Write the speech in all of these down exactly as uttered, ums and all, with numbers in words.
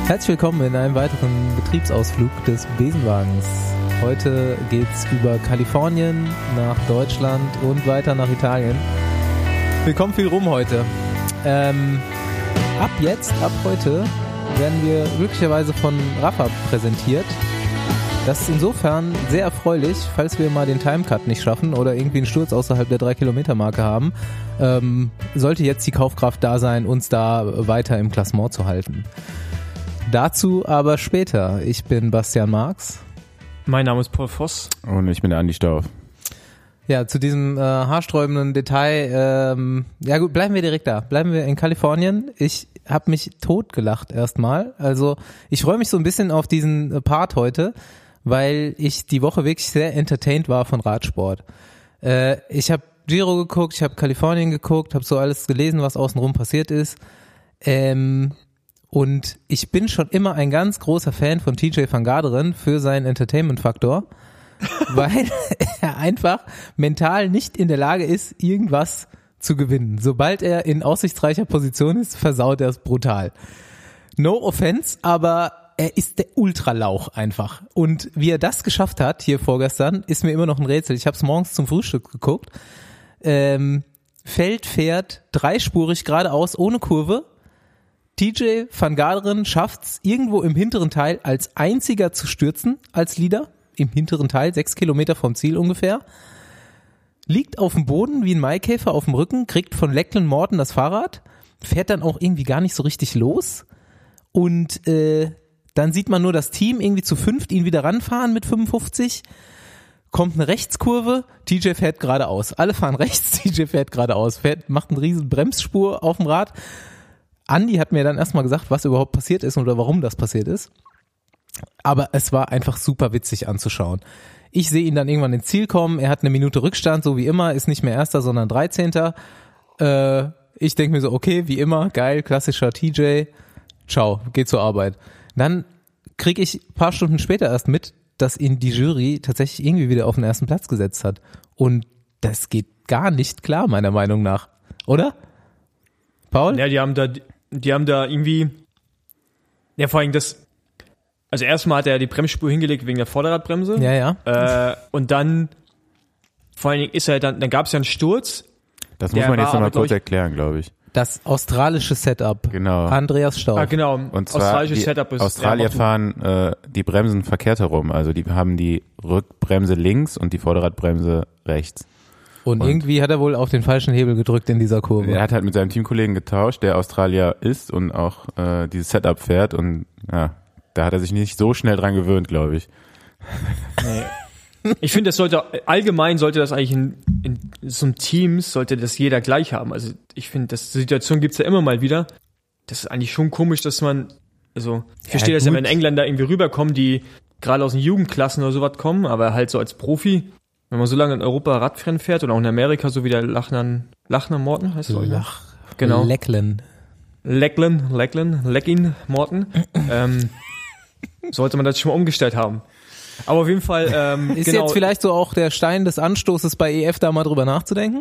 Herzlich willkommen in einem weiteren Betriebsausflug des Besenwagens. Heute geht's über Kalifornien nach Deutschland und weiter nach Italien. Wir kommen viel rum heute. Ähm, ab jetzt, ab heute, werden wir glücklicherweise von Rafa präsentiert. Das ist insofern sehr erfreulich, falls wir mal den Timecut nicht schaffen oder irgendwie einen Sturz außerhalb der drei Kilometer Marke haben. Ähm, sollte jetzt die Kaufkraft da sein, uns da weiter im Klassement zu halten. Dazu aber später. Ich bin Bastian Marx. Mein Name ist Paul Voss. Und ich bin der Andi Stauf. Ja, zu diesem äh, haarsträubenden Detail, ähm, ja gut, bleiben wir direkt da. Bleiben wir in Kalifornien. Ich habe mich totgelacht erstmal. Also ich freue mich so ein bisschen auf diesen Part heute, weil ich die Woche wirklich sehr entertained war von Radsport. Äh, ich habe Giro geguckt, ich habe Kalifornien geguckt, habe so alles gelesen, was außenrum passiert ist. Ähm... Und ich bin schon immer ein ganz großer Fan von T J van Garderen für seinen Entertainment-Faktor, weil er einfach mental nicht in der Lage ist, irgendwas zu gewinnen. Sobald er in aussichtsreicher Position ist, versaut er es brutal. No offense, aber er ist der Ultralauch einfach. Und wie er das geschafft hat, hier vorgestern, ist mir immer noch ein Rätsel. Ich habe es morgens zum Frühstück geguckt. Ähm, Feld fährt dreispurig geradeaus ohne Kurve. T J van Garderen schafft's irgendwo im hinteren Teil als einziger zu stürzen als Leader, im hinteren Teil, sechs Kilometer vom Ziel ungefähr, liegt auf dem Boden wie ein Maikäfer auf dem Rücken, kriegt von Lachlan Morton das Fahrrad, fährt dann auch irgendwie gar nicht so richtig los und äh, dann sieht man nur das Team irgendwie zu fünft ihn wieder ranfahren mit fünfundfünfzig, kommt eine Rechtskurve, T J fährt geradeaus, alle fahren rechts, T J fährt geradeaus, fährt, macht eine riesen Bremsspur auf dem Rad. Andi hat mir dann erstmal gesagt, was überhaupt passiert ist oder warum das passiert ist. Aber es war einfach super witzig anzuschauen. Ich sehe ihn dann irgendwann ins Ziel kommen. Er hat eine Minute Rückstand, so wie immer, ist nicht mehr Erster, sondern dreizehnter Äh, ich denke mir so, okay, wie immer, geil, klassischer T J. Ciao, geh zur Arbeit. Dann kriege ich ein paar Stunden später erst mit, dass ihn die Jury tatsächlich irgendwie wieder auf den ersten Platz gesetzt hat. Und das geht gar nicht klar, meiner Meinung nach. Oder? Paul? Ja, die haben da, die haben da irgendwie, ja, vor allem das, also erstmal hat er die Bremsspur hingelegt wegen der Vorderradbremse. Ja, ja. Äh, und dann, vor allen Dingen ist er dann, dann gab es ja einen Sturz. Das muss man jetzt nochmal kurz erklären, glaube ich. Das australische Setup. Genau. Andreas Stauf. Ah, genau. Und zwar australisches Setup ist, Australier fahren äh, die Bremsen verkehrt herum. Also die haben die Rückbremse links und die Vorderradbremse rechts. Und, und irgendwie hat er wohl auf den falschen Hebel gedrückt in dieser Kurve. Er hat halt mit seinem Teamkollegen getauscht, der Australier ist und auch äh, dieses Setup fährt. Und ja, da hat er sich nicht so schnell dran gewöhnt, glaube ich. Nee. Ich finde, das sollte allgemein sollte das eigentlich in, in so einem Teams sollte das jeder gleich haben. Also ich finde, das Situation gibt's ja immer mal wieder. Das ist eigentlich schon komisch, dass man, also ich verstehe ja, das ja, wenn Engländer irgendwie rüberkommen, die gerade aus den Jugendklassen oder sowas kommen, aber halt so als Profi. Wenn man so lange in Europa Radrennen fährt oder auch in Amerika, so wie der Lachlan, Lachlan Morton heißt er, Lach, genau. Lachlan. Lachlan, Lachlan, Lachlan Morton, ähm, sollte man das schon mal umgestellt haben. Aber auf jeden Fall, ähm, ist genau, jetzt vielleicht so auch der Stein des Anstoßes bei E F da mal drüber nachzudenken?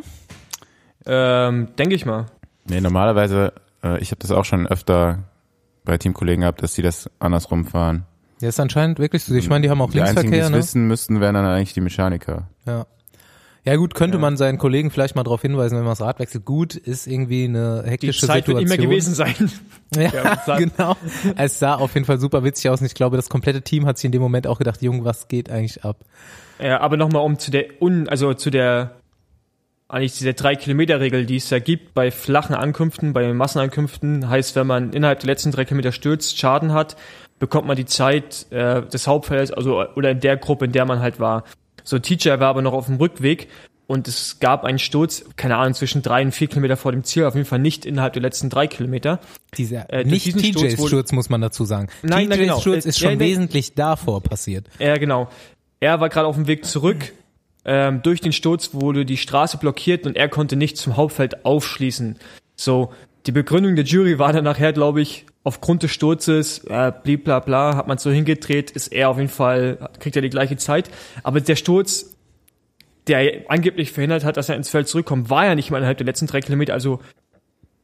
Ähm, denke ich mal. Nee, normalerweise, äh, ich habe das auch schon öfter bei Teamkollegen gehabt, dass die das andersrum fahren. Ja, ist anscheinend wirklich so. Ich meine, die haben auch die Linksverkehr, einzigen, die ne? es wissen müssten, wären dann eigentlich die Mechaniker. Ja. Ja gut, könnte ja. man seinen Kollegen vielleicht mal darauf hinweisen, wenn man das Rad wechselt. Gut, ist irgendwie eine hektische die Zeit Situation. Wird nicht mehr gewesen sein. Ja, genau. Es sah auf jeden Fall super witzig aus und ich glaube, das komplette Team hat sich in dem Moment auch gedacht, Junge, was geht eigentlich ab? Ja, aber nochmal um zu der, un, also zu der, eigentlich dieser drei Kilometer Regel, die es da gibt bei flachen Ankünften, bei Massenankünften, heißt, wenn man innerhalb der letzten drei Kilometer stürzt, Schaden hat, bekommt man die Zeit äh, des Hauptfelds, also oder in der Gruppe, in der man halt war. So, T J war aber noch auf dem Rückweg und es gab einen Sturz, keine Ahnung, zwischen drei und vier Kilometer vor dem Ziel, auf jeden Fall nicht innerhalb der letzten drei Kilometer. Dieser, äh, nicht T Js Sturz, Sturz, muss man dazu sagen. Nein, T Js genau. Sturz ist schon ja, wesentlich davor passiert. Ja, genau. Er war gerade auf dem Weg zurück. Ähm, durch den Sturz wurde die Straße blockiert und er konnte nicht zum Hauptfeld aufschließen. So, die Begründung der Jury war dann nachher, glaube ich, aufgrund des Sturzes, äh, blibla bla, hat man so hingedreht, ist er auf jeden Fall, kriegt er die gleiche Zeit. Aber der Sturz, der angeblich verhindert hat, dass er ins Feld zurückkommt, war ja nicht mal innerhalb der letzten drei Kilometer. Also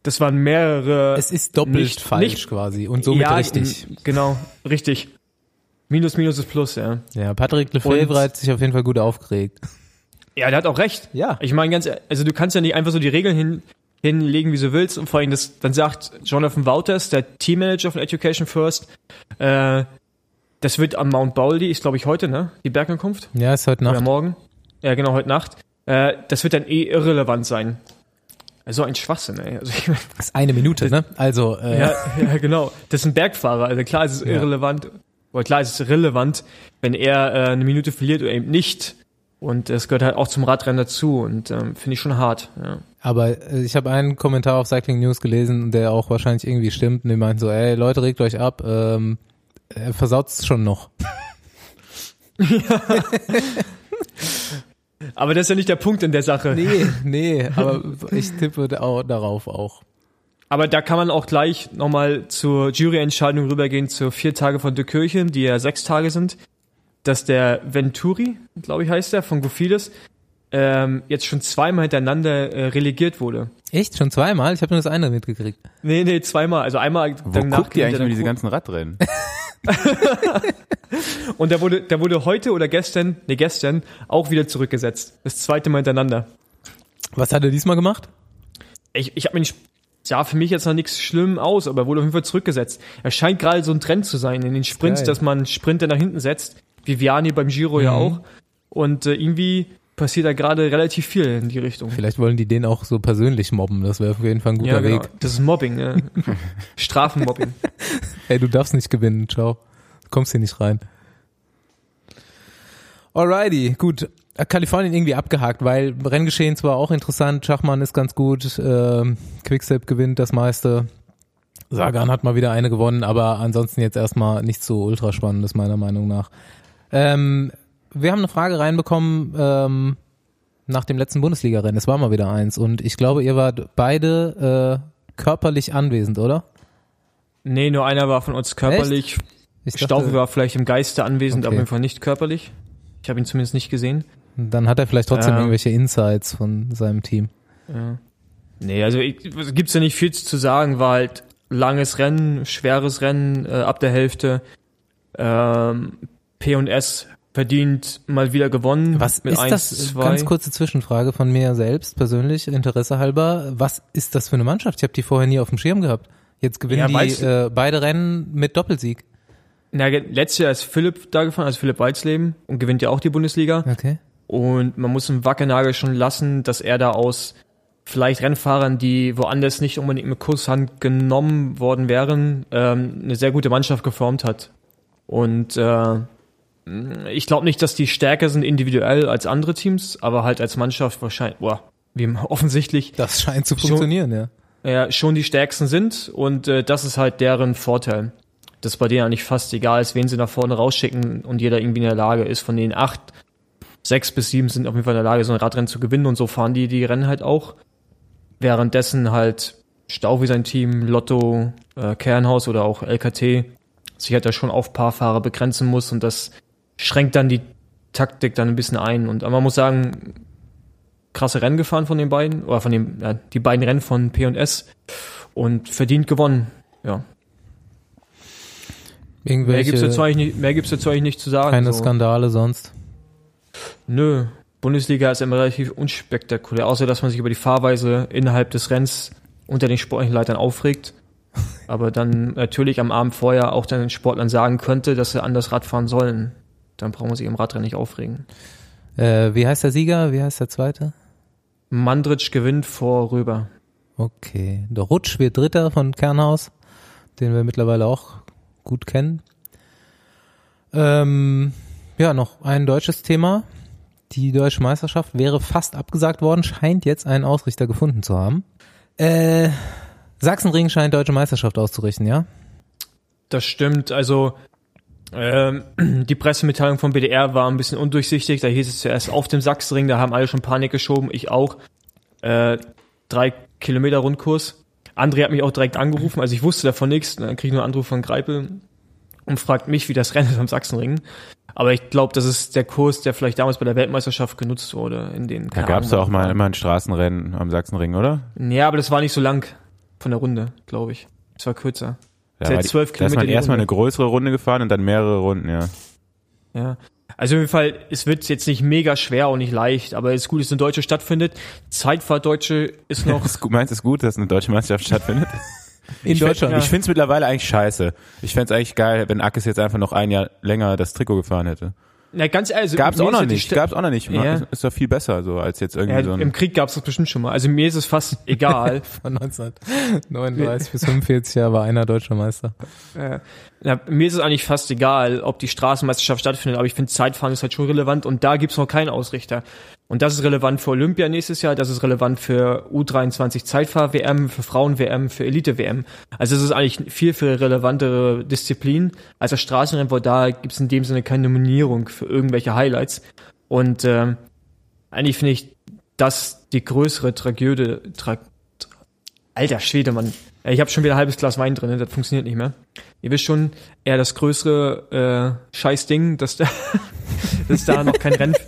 das waren mehrere. Es ist doppelt nicht, falsch nicht, quasi und somit ja, richtig. Genau, richtig. Minus, Minus ist Plus, ja. Ja, Patrick Lefebvre hat sich auf jeden Fall gut aufgeregt. Ja, der hat auch recht. Ja. Ich meine, ganz, also du kannst ja nicht einfach so die Regeln hin, hinlegen, wie du willst. Und vor allem, das, dann sagt Jonathan Wouters, der Teammanager von Education First, äh, das wird am Mount Baldy, ist glaube ich heute, ne? Die Bergankunft. Ja, ist heute Nacht. Oder morgen. Ja, genau, heute Nacht. Äh, das wird dann eh irrelevant sein. So ein Schwachsinn, ey. Also ich mein, das ist eine Minute, ne? Also, äh. ja, ja, genau. Das ist ein Bergfahrer. Also klar ist es ja. irrelevant. Oder klar ist es relevant, wenn er äh, eine Minute verliert oder eben nicht. Und das gehört halt auch zum Radrennen dazu und ähm, finde ich schon hart. Ja. Aber äh, ich habe einen Kommentar auf Cycling News gelesen, der auch wahrscheinlich irgendwie stimmt. Und die meinten so, ey, Leute, regt euch ab. Ähm, er versaut's schon noch. Ja. Aber das ist ja nicht der Punkt in der Sache. Nee, nee, aber ich tippe auch darauf auch. Aber da kann man auch gleich nochmal zur Juryentscheidung rübergehen, zu vier Tage von der Kirche, die ja sechs Tage sind, dass der Venturi, glaube ich heißt der, von Cofidis, ähm, jetzt schon zweimal hintereinander äh, relegiert wurde. Echt? Schon zweimal? Ich habe nur das eine mitgekriegt. Nee, nee, zweimal. Also einmal Wo danach. guckt ihr eigentlich über diese ganzen Radrennen? Und der wurde, der wurde heute oder gestern, nee, gestern auch wieder zurückgesetzt. Das zweite Mal hintereinander. Was hat er diesmal gemacht? Ich, ich habe mir nicht, sah für mich jetzt noch nichts schlimm aus, aber er wurde auf jeden Fall zurückgesetzt. Er scheint gerade so ein Trend zu sein in den Sprints, Geil. dass man Sprinter nach hinten setzt, wie Vianney beim Giro mhm. ja auch. Und äh, irgendwie passiert da gerade relativ viel in die Richtung. Vielleicht wollen die den auch so persönlich mobben, das wäre auf jeden Fall ein guter ja, genau. Weg. Das ist Mobbing, ne? Strafenmobbing. Ey, du darfst nicht gewinnen, ciao. Du kommst hier nicht rein. Alrighty, gut. Kalifornien irgendwie abgehakt, weil Renngeschehen zwar auch interessant, Schachmann ist ganz gut, äh, Quickstep gewinnt das meiste, Sagan hat mal wieder eine gewonnen, aber ansonsten jetzt erstmal nichts so ultra spannendes meiner Meinung nach. Ähm, wir haben eine Frage reinbekommen ähm, nach dem letzten Bundesliga-Rennen, es war mal wieder eins und ich glaube, ihr wart beide äh, körperlich anwesend, oder? Nee, nur einer war von uns körperlich. Staufi war vielleicht im Geiste anwesend, okay. Aber auf jeden Fall nicht körperlich. Ich habe ihn zumindest nicht gesehen. Dann hat er vielleicht trotzdem ähm, irgendwelche Insights von seinem Team. Ja. Nee, also ich, gibt's ja nicht viel zu sagen, war halt langes Rennen, schweres Rennen äh, ab der Hälfte. Ähm, P und S verdient mal wieder gewonnen. Was mit ist eins, das? zwei. Ganz kurze Zwischenfrage von mir selbst, persönlich, Interesse halber. Was ist das für eine Mannschaft? Ich habe die vorher nie auf dem Schirm gehabt. Jetzt gewinnen ja, die äh, beide Rennen mit Doppelsieg. Na, letztes Jahr ist Philipp da gefahren, also Philipp Walsleben, und gewinnt ja auch die Bundesliga. Okay. Und man muss dem Wackernagel schon lassen, dass er da aus vielleicht Rennfahrern, die woanders nicht unbedingt mit Kusshand genommen worden wären, ähm, eine sehr gute Mannschaft geformt hat. Und äh, ich glaube nicht, dass die stärker sind individuell als andere Teams, aber halt als Mannschaft wahrscheinlich, boah, wie offensichtlich. Das scheint zu funktionieren, schon, ja. Ja, schon die stärksten sind und äh, das ist halt deren Vorteil. Dass bei denen eigentlich fast egal ist, wen sie nach vorne rausschicken und jeder irgendwie in der Lage ist. Von den acht, sechs bis sieben sind auf jeden Fall in der Lage, so ein Radrennen zu gewinnen und so fahren die die Rennen halt auch. Währenddessen halt Staufi sein Team, Lotto, äh, Kernhaus oder auch L K T sich halt da schon auf Paarfahrer begrenzen muss und das schränkt dann die Taktik dann ein bisschen ein. Und man muss sagen, krasse Rennen gefahren von den beiden, oder von den, ja, die beiden Rennen von P und S und verdient gewonnen, ja. Irgendwelche, mehr gibt's dazu eigentlich nicht, mehr gibt's dazu eigentlich nicht zu sagen. Keine so. Skandale sonst? Nö. Bundesliga ist immer relativ unspektakulär, außer dass man sich über die Fahrweise innerhalb des Rennens unter den sportlichen Leitern aufregt. Aber dann natürlich am Abend vorher auch den Sportlern sagen könnte, dass sie anders Rad fahren sollen. Dann braucht man sich im Radrennen nicht aufregen. Äh, wie heißt der Sieger? Wie heißt der Zweite? Mandritsch gewinnt vor Röber. Okay. Der Rutsch wird Dritter von Kernhaus, den wir mittlerweile auch gut kennen. Ähm, ja, noch ein deutsches Thema. Die deutsche Meisterschaft wäre fast abgesagt worden, scheint jetzt einen Ausrichter gefunden zu haben. Äh, Sachsenring scheint deutsche Meisterschaft auszurichten, ja? Das stimmt, also ähm, die Pressemitteilung vom B D R war ein bisschen undurchsichtig, da hieß es zuerst auf dem Sachsenring, da haben alle schon Panik geschoben, ich auch. Äh, drei Kilometer Rundkurs. André hat mich auch direkt angerufen, also ich wusste davon nichts, dann kriege ich nur einen Anruf von Greipel und fragt mich, wie das Rennen ist am Sachsenring. Aber ich glaube, das ist der Kurs, der vielleicht damals bei der Weltmeisterschaft genutzt wurde. In den Da gab es ja auch mal immer ein Straßenrennen am Sachsenring, oder? Ja, aber das war nicht so lang. von der Runde, glaube ich. Es war kürzer. Ja, war die, zwölf Kilometer. Da ist man erstmal eine größere Runde gefahren und dann mehrere Runden, ja. Ja. Also auf jeden Fall, es wird jetzt nicht mega schwer und nicht leicht, aber es ist gut, dass eine Deutsche stattfindet. Zeitfahrt-Deutsche ist noch... Meinst du es gut, dass eine deutsche Meisterschaft stattfindet? In ich Deutschland? Find, ich finde es mittlerweile eigentlich scheiße. Ich fände es eigentlich geil, wenn Ackes jetzt einfach noch ein Jahr länger das Trikot gefahren hätte. Na, ganz ehrlich, also gab's auch noch nicht, St- gab's auch noch nicht. Ja. Ist, ist doch viel besser, so, als jetzt irgendwie ja, so ein... Im Krieg gab's das bestimmt schon mal. Also mir ist es fast egal. Von neunzehnhundertneununddreißig bis fünfundvierzig Jahre war einer deutscher Meister. Ja. Ja, mir ist es eigentlich fast egal, ob die Straßenmeisterschaft stattfindet, aber ich finde, Zeitfahren ist halt schon relevant und da gibt's noch keinen Ausrichter. Und das ist relevant für Olympia nächstes Jahr, das ist relevant für U dreiundzwanzig Zeitfahr-W M, für Frauen-W M, für Elite-W M. Also es ist eigentlich viel, viel relevantere Disziplin als das Straßenrennen, weil da gibt's in dem Sinne keine Nominierung für irgendwelche Highlights. Und ähm, eigentlich finde ich das die größere Tragödie. Tra- Alter Schwede, Mann. Ich habe schon wieder ein halbes Glas Wein drin, das funktioniert nicht mehr. Ihr wisst schon, eher das größere äh, Scheißding, dass da, dass da noch kein Rennen...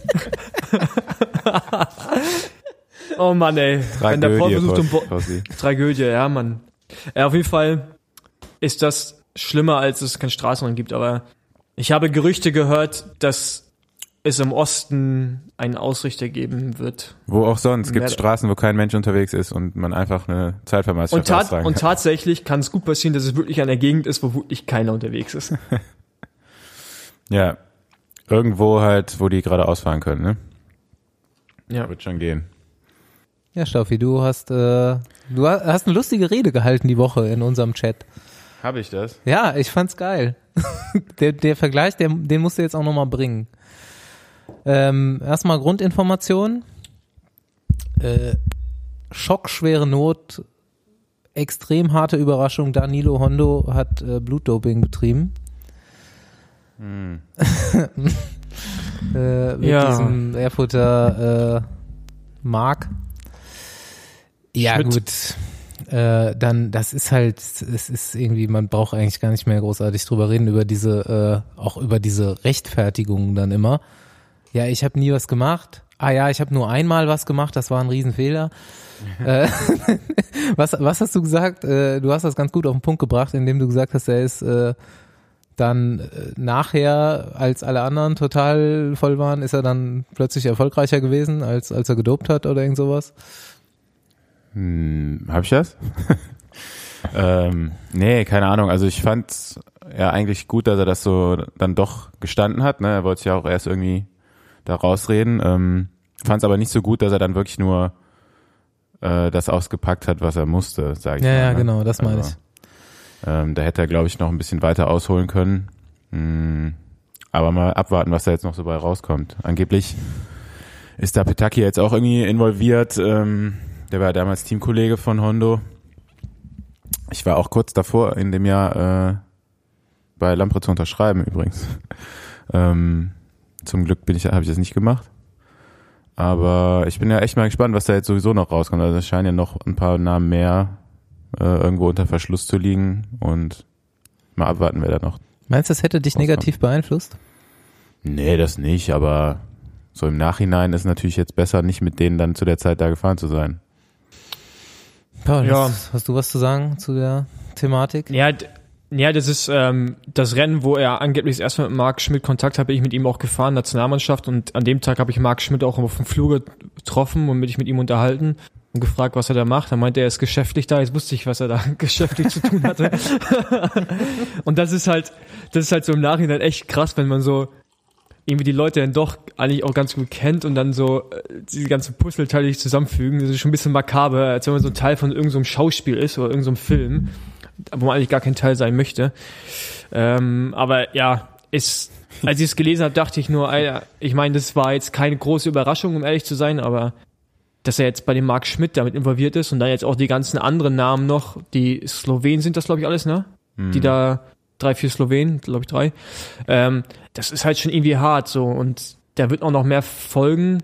Oh Mann, ey. Tragödie, wenn der Paul versucht, um Bo- Tragödie, ja, Mann. Ja, auf jeden Fall ist das schlimmer, als es kein Straßenrennen gibt, aber ich habe Gerüchte gehört, dass es im Osten einen Ausrichter geben wird. Wo auch sonst. Gibt es Straßen, wo kein Mensch unterwegs ist und man einfach eine Zeitvermeisterschaft und, austragen ta- und tatsächlich kann es gut passieren, dass es wirklich an der Gegend ist, wo wirklich keiner unterwegs ist. Ja, irgendwo halt, wo die gerade ausfahren können, ne? Ja. Wird schon gehen. Ja, Staufi, du hast, äh, du hast eine lustige Rede gehalten die Woche in unserem Chat. Habe ich das? Ja, ich fand's geil. der, der Vergleich, der, den musst du jetzt auch nochmal bringen. Ähm, erstmal Grundinformation. Äh, schockschwere Not, extrem harte Überraschung. Danilo Hondo hat äh, Blutdoping betrieben. Hm. äh, mit ja. diesem Erfurter äh, Mark. Ja, Schmidt. gut. Äh, dann, das ist halt, es ist irgendwie, man braucht eigentlich gar nicht mehr großartig drüber reden, über diese, äh, auch über diese Rechtfertigungen dann immer. Ja, ich habe nie was gemacht. Ah ja, ich habe nur einmal was gemacht, das war ein Riesenfehler. äh, was, was hast du gesagt? Äh, du hast das ganz gut auf den Punkt gebracht, indem du gesagt hast, er ist äh, dann äh, nachher, als alle anderen total voll waren, ist er dann plötzlich erfolgreicher gewesen, als als er gedopt hat oder irgend sowas. Hm, hab ich das? ähm, nee, keine Ahnung. Also ich fand ja eigentlich gut, dass er das so dann doch gestanden hat. Ne? Er wollte sich ja auch erst irgendwie da rausreden. Ähm, fand es aber nicht so gut, dass er dann wirklich nur äh, das ausgepackt hat, was er musste, sage ich ja, mal. Ja, ne? genau, das meine also, ich. Ähm, da hätte er, glaube ich, noch ein bisschen weiter ausholen können. Hm, aber mal abwarten, was da jetzt noch so bei rauskommt. Angeblich ist da Petacchi jetzt auch irgendwie involviert. Ähm, der war damals Teamkollege von Hondo. Ich war auch kurz davor in dem Jahr äh, bei Lampre zu unterschreiben übrigens. ähm, zum Glück bin ich, habe ich das nicht gemacht. Aber ich bin ja echt mal gespannt, was da jetzt sowieso noch rauskommt. Also es scheinen ja noch ein paar Namen mehr äh, irgendwo unter Verschluss zu liegen und mal abwarten, wer da noch. Meinst du, das hätte dich rauskommt. negativ beeinflusst? Nee, das nicht, aber so im Nachhinein ist es natürlich jetzt besser, nicht mit denen dann zu der Zeit da gefahren zu sein. Paul, Ja. hast, hast du was zu sagen zu der Thematik? Ja, d- ja, das ist ähm, das Rennen, wo er angeblich das erste Mal mit Marc Schmidt Kontakt hat, bin ich mit ihm auch gefahren, Nationalmannschaft, und an dem Tag habe ich Marc Schmidt auch auf dem Flur getroffen und mich mit ihm unterhalten und gefragt, was er da macht. Er meinte, er ist geschäftlich da. Jetzt wusste ich, was er da geschäftlich zu tun hatte. Und das ist halt, das ist halt so im Nachhinein echt krass, wenn man so irgendwie die Leute dann doch eigentlich auch ganz gut kennt und dann so äh, diese ganzen Puzzleteile sich zusammenfügen. Das ist schon ein bisschen makaber, als wenn man so ein Teil von irgendeinem so einem Schauspiel ist oder irgendeinem so Film, wo man eigentlich gar kein Teil sein möchte. Ähm, aber ja, ist, als ich es gelesen habe, dachte ich nur, Alter, ich meine, das war jetzt keine große Überraschung, um ehrlich zu sein, aber dass er jetzt bei dem Marc Schmidt damit involviert ist und dann jetzt auch die ganzen anderen Namen noch, die Slowenen sind das, glaube ich, alles, ne? Mhm. Die da, drei, vier Slowenen, glaube ich, drei. Ähm, das ist halt schon irgendwie hart, so, und da wird auch noch mehr folgen.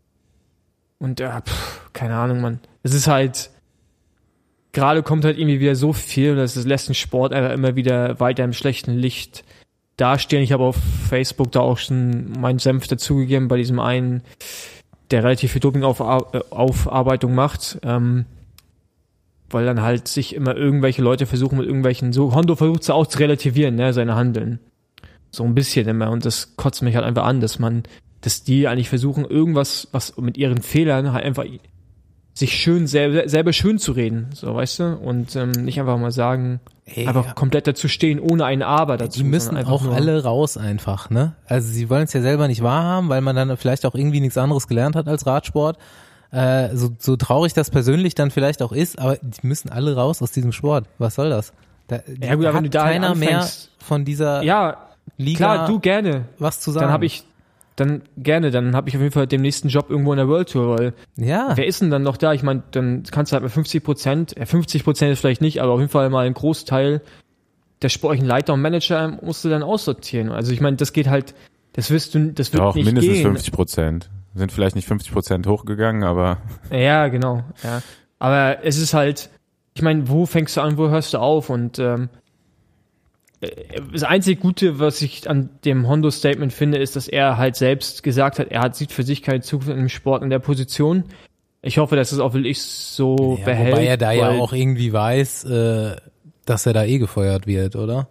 Und, ja, pff, keine Ahnung, Mann. Es ist halt, gerade kommt halt irgendwie wieder so viel, dass es lässt den Sport einfach immer wieder weiter im schlechten Licht dastehen. Ich habe auf Facebook da auch schon meinen Senf dazugegeben bei diesem einen, der relativ viel Doping-Aufarbeitung macht. Ähm, weil dann halt sich immer irgendwelche Leute versuchen mit irgendwelchen, so Hondo versucht es auch zu relativieren, ne, seine Handeln. So ein bisschen immer und das kotzt mich halt einfach an, dass man, dass die eigentlich versuchen, irgendwas, was mit ihren Fehlern halt einfach sich schön selber, selber schön zu reden, so, weißt du, und ähm, nicht einfach mal sagen, Ey, einfach ja. komplett dazu stehen, ohne ein Aber dazu. Die müssen sondern einfach auch nur, alle raus einfach, ne? Also sie wollen es ja selber nicht wahrhaben, weil man dann vielleicht auch irgendwie nichts anderes gelernt hat als Radsport. Äh, so, so traurig das persönlich dann vielleicht auch ist, aber die müssen alle raus aus diesem Sport. Was soll das? Da, Ja gut, aber wenn du da keiner mehr anfängst- von dieser Ja, Liga klar, du gerne. was zu sagen. Dann habe ich, dann gerne, dann habe ich auf jeden Fall den nächsten Job irgendwo in der World Tour, weil ja. wer ist denn dann noch da? Ich meine, dann kannst du halt mit fünfzig Prozent, ja fünfzig Prozent ist vielleicht nicht, aber auf jeden Fall mal einen Großteil der sportlichen Leiter und Manager musst du dann aussortieren. Also ich meine, das geht halt, das wirst du, das wird Doch, nicht mindestens gehen. fünfzig Prozent. Sind vielleicht nicht fünfzig Prozent hochgegangen, aber Ja, genau. Ja. Aber es ist halt, ich meine, wo fängst du an, wo hörst du auf? Und ähm, das einzige Gute, was ich an dem Hondo-Statement finde, ist, dass er halt selbst gesagt hat, er hat, sieht für sich keine Zukunft im Sport in der Position. Ich hoffe, dass es auch wirklich so ja, behält. wobei er da ja weil- auch irgendwie weiß, äh, dass er da eh gefeuert wird, oder?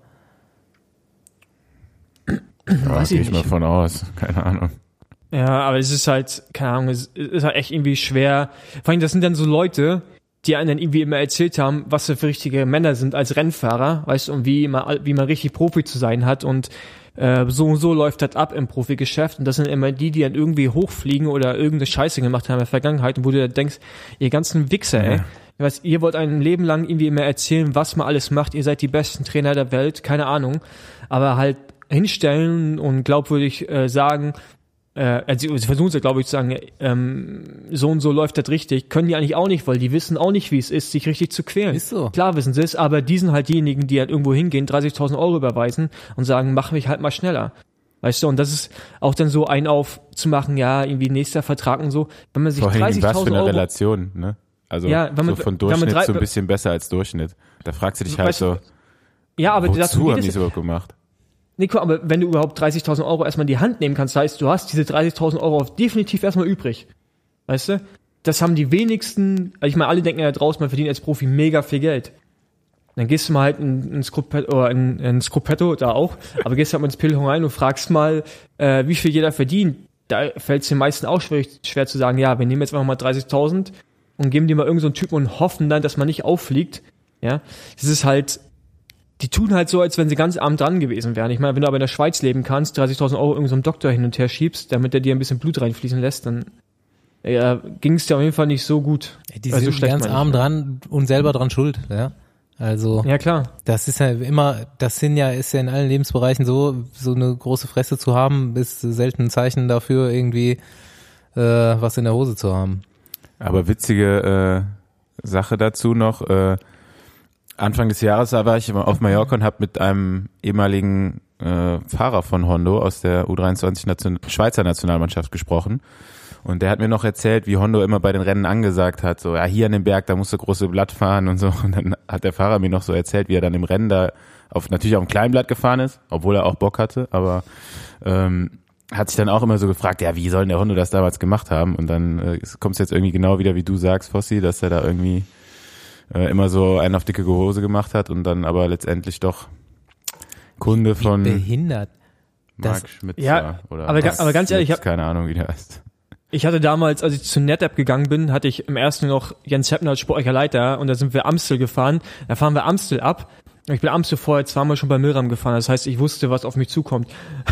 ja, Weiß gehe ich ich mal nicht. von aus. Keine Ahnung. Ja, aber es ist halt, keine Ahnung, es ist halt echt irgendwie schwer. Vor allem, das sind dann so Leute, die einen dann irgendwie immer erzählt haben, was sie für richtige Männer sind als Rennfahrer, weißt du, und wie man, wie man richtig Profi zu sein hat und äh, so und so läuft das ab im Profigeschäft und das sind immer die, die dann irgendwie hochfliegen oder irgendeine Scheiße gemacht haben in der Vergangenheit und wo du dann denkst, ihr ganzen Wichser, ey, Ja. was, ihr wollt ein Leben lang irgendwie immer erzählen, was man alles macht, ihr seid die besten Trainer der Welt, keine Ahnung, aber halt hinstellen und glaubwürdig äh, sagen, äh, also sie versuchen es ja, glaube ich, zu sagen, ähm, so und so läuft das richtig, können die eigentlich auch nicht, weil die wissen auch nicht, wie es ist, sich richtig zu quälen. Ist so. Klar wissen sie es, aber die sind halt diejenigen, die halt irgendwo hingehen, dreißigtausend Euro überweisen und sagen, mach mich halt mal schneller. Weißt du, und das ist auch dann so ein auf zu machen, ja, irgendwie nächster Vertrag und so, wenn man sich Vor allem, was für dreißigtausend eine Euro... Relation, ne? Also Ja, wenn man- so von wenn man Durchschnitt drei- so ein bisschen besser als Durchschnitt. Da fragst du dich halt Weißt du, so, Ja, aber dazu wozu geht haben es- die es überhaupt gemacht? Nico, aber wenn du überhaupt dreißigtausend Euro erstmal in die Hand nehmen kannst, das heißt, du hast diese dreißigtausend Euro definitiv erstmal übrig. Weißt du? Das haben die wenigsten, also ich meine, alle denken ja draußen, man verdient als Profi mega viel Geld. Dann gehst du mal halt in, in Scrupetto, oder in, in Scrupetto, da auch, aber gehst halt mal ins Pilon rein und fragst mal, äh, wie viel jeder verdient. Da fällt es den meisten auch schwer, schwer zu sagen, ja, wir nehmen jetzt einfach mal dreißigtausend und geben dir mal irgendeinen so einen Typen und hoffen dann, dass man nicht auffliegt. Ja, das ist halt, die tun halt so, als wenn sie ganz arm dran gewesen wären. Ich meine, wenn du aber in der Schweiz leben kannst, dreißigtausend Euro irgendeinem so Doktor hin und her schiebst, damit der dir ein bisschen Blut reinfließen lässt, dann ja, ging es dir auf jeden Fall nicht so gut. Die Also sind schlecht ganz meine ich. arm dran und selber dran schuld, ja. Also Ja, klar. das ist ja immer, das sind ja, ist ja in allen Lebensbereichen so, so eine große Fresse zu haben, ist selten ein Zeichen dafür, irgendwie äh, was in der Hose zu haben. Aber witzige äh, Sache dazu noch, äh, Anfang des Jahres da war ich auf Mallorca und habe mit einem ehemaligen äh, Fahrer von Hondo aus der U dreiundzwanzig Nation- Schweizer Nationalmannschaft gesprochen. Und der hat mir noch erzählt, wie Hondo immer bei den Rennen angesagt hat, so, ja, hier an dem Berg, da musst du große Blatt fahren und so. Und dann hat der Fahrer mir noch so erzählt, wie er dann im Rennen da auf natürlich auf einem kleinen Blatt gefahren ist, obwohl er auch Bock hatte, aber ähm, hat sich dann auch immer so gefragt, ja, wie soll denn der Hondo das damals gemacht haben? Und dann äh, kommt es jetzt irgendwie genau wieder, wie du sagst, Fossi, dass er da irgendwie äh, immer so einen auf dicke Hose gemacht hat und dann aber letztendlich doch Kunde von Behindert. Marc das- Schmitzer Ja, oder aber ga- was aber ganz ehrlich, ich hab- keine Ahnung, wie der heißt. Ich hatte damals, als ich zu NetApp gegangen bin, hatte ich im ersten noch Jens Heppner als sportlicher Leiter und da sind wir Amstel gefahren. Da fahren wir Amstel ab. Ich bin Amstel vorher zweimal schon bei Milram gefahren. Das heißt, ich wusste, was auf mich zukommt.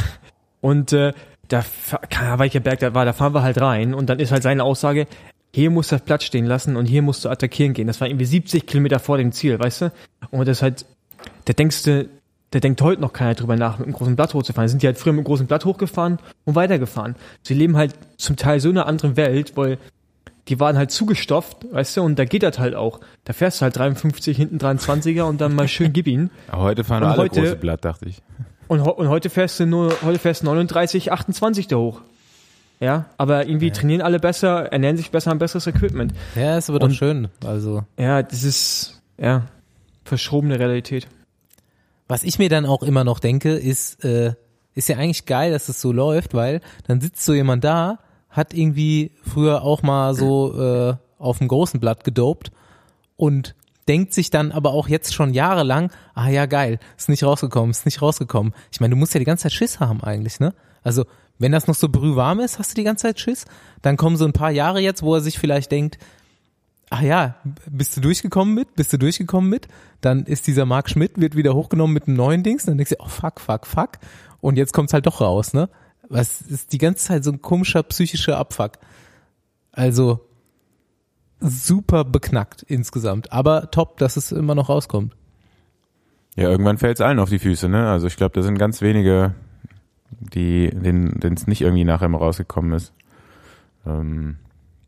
Und äh, da, keine Ahnung, welcher Berg da war, da fahren wir halt rein und dann ist halt seine Aussage, hier musst du das Platz stehen lassen und hier musst du attackieren gehen. Das war irgendwie siebzig Kilometer vor dem Ziel, weißt du? Und das ist halt, da denkst du, da denkt heute noch keiner drüber nach, mit einem großen Blatt hochzufahren. Da sind die halt früher mit einem großen Blatt hochgefahren und weitergefahren. Sie leben halt zum Teil so in einer anderen Welt, weil die waren halt zugestopft, weißt du, und da geht das halt auch. Da fährst du halt dreiundfünfzig, hinten dreiundzwanziger und dann mal schön gib ihn. Aber heute fahren Und alle heute- große Blatt, dachte ich. Und, ho- und heute fährst du nur, heute fährst du neununddreißig, achtundzwanzig da hoch. Ja, aber irgendwie trainieren alle besser, ernähren sich besser, haben besseres Equipment. Ja, ist aber doch Und- schön. Also Ja, das ist, ja, verschrobene Realität. was ich mir dann auch immer noch denke, ist, äh, ist ja eigentlich geil, dass es so läuft, weil dann sitzt so jemand da, hat irgendwie früher auch mal so äh, auf dem großen Blatt gedopt und denkt sich dann aber auch jetzt schon jahrelang, ah ja geil, ist nicht rausgekommen, ist nicht rausgekommen. Ich meine, du musst ja die ganze Zeit Schiss haben eigentlich, ne? Also wenn das noch so brühwarm ist, hast du die ganze Zeit Schiss. Dann kommen so ein paar Jahre jetzt, wo er sich vielleicht denkt, ach ja, bist du durchgekommen mit, bist du durchgekommen mit? Dann ist dieser Marc Schmidt, wird wieder hochgenommen mit einem neuen Dings. Dann denkst du, oh fuck, fuck, fuck. Und jetzt kommt's halt doch raus, ne? Was ist die ganze Zeit so ein komischer psychischer Abfuck. Also super beknackt insgesamt. Aber top, dass es immer noch rauskommt. Ja, irgendwann fällt's allen auf die Füße, ne? Also ich glaube, da sind ganz wenige, die, denen es nicht irgendwie nachher mal rausgekommen ist. Ähm,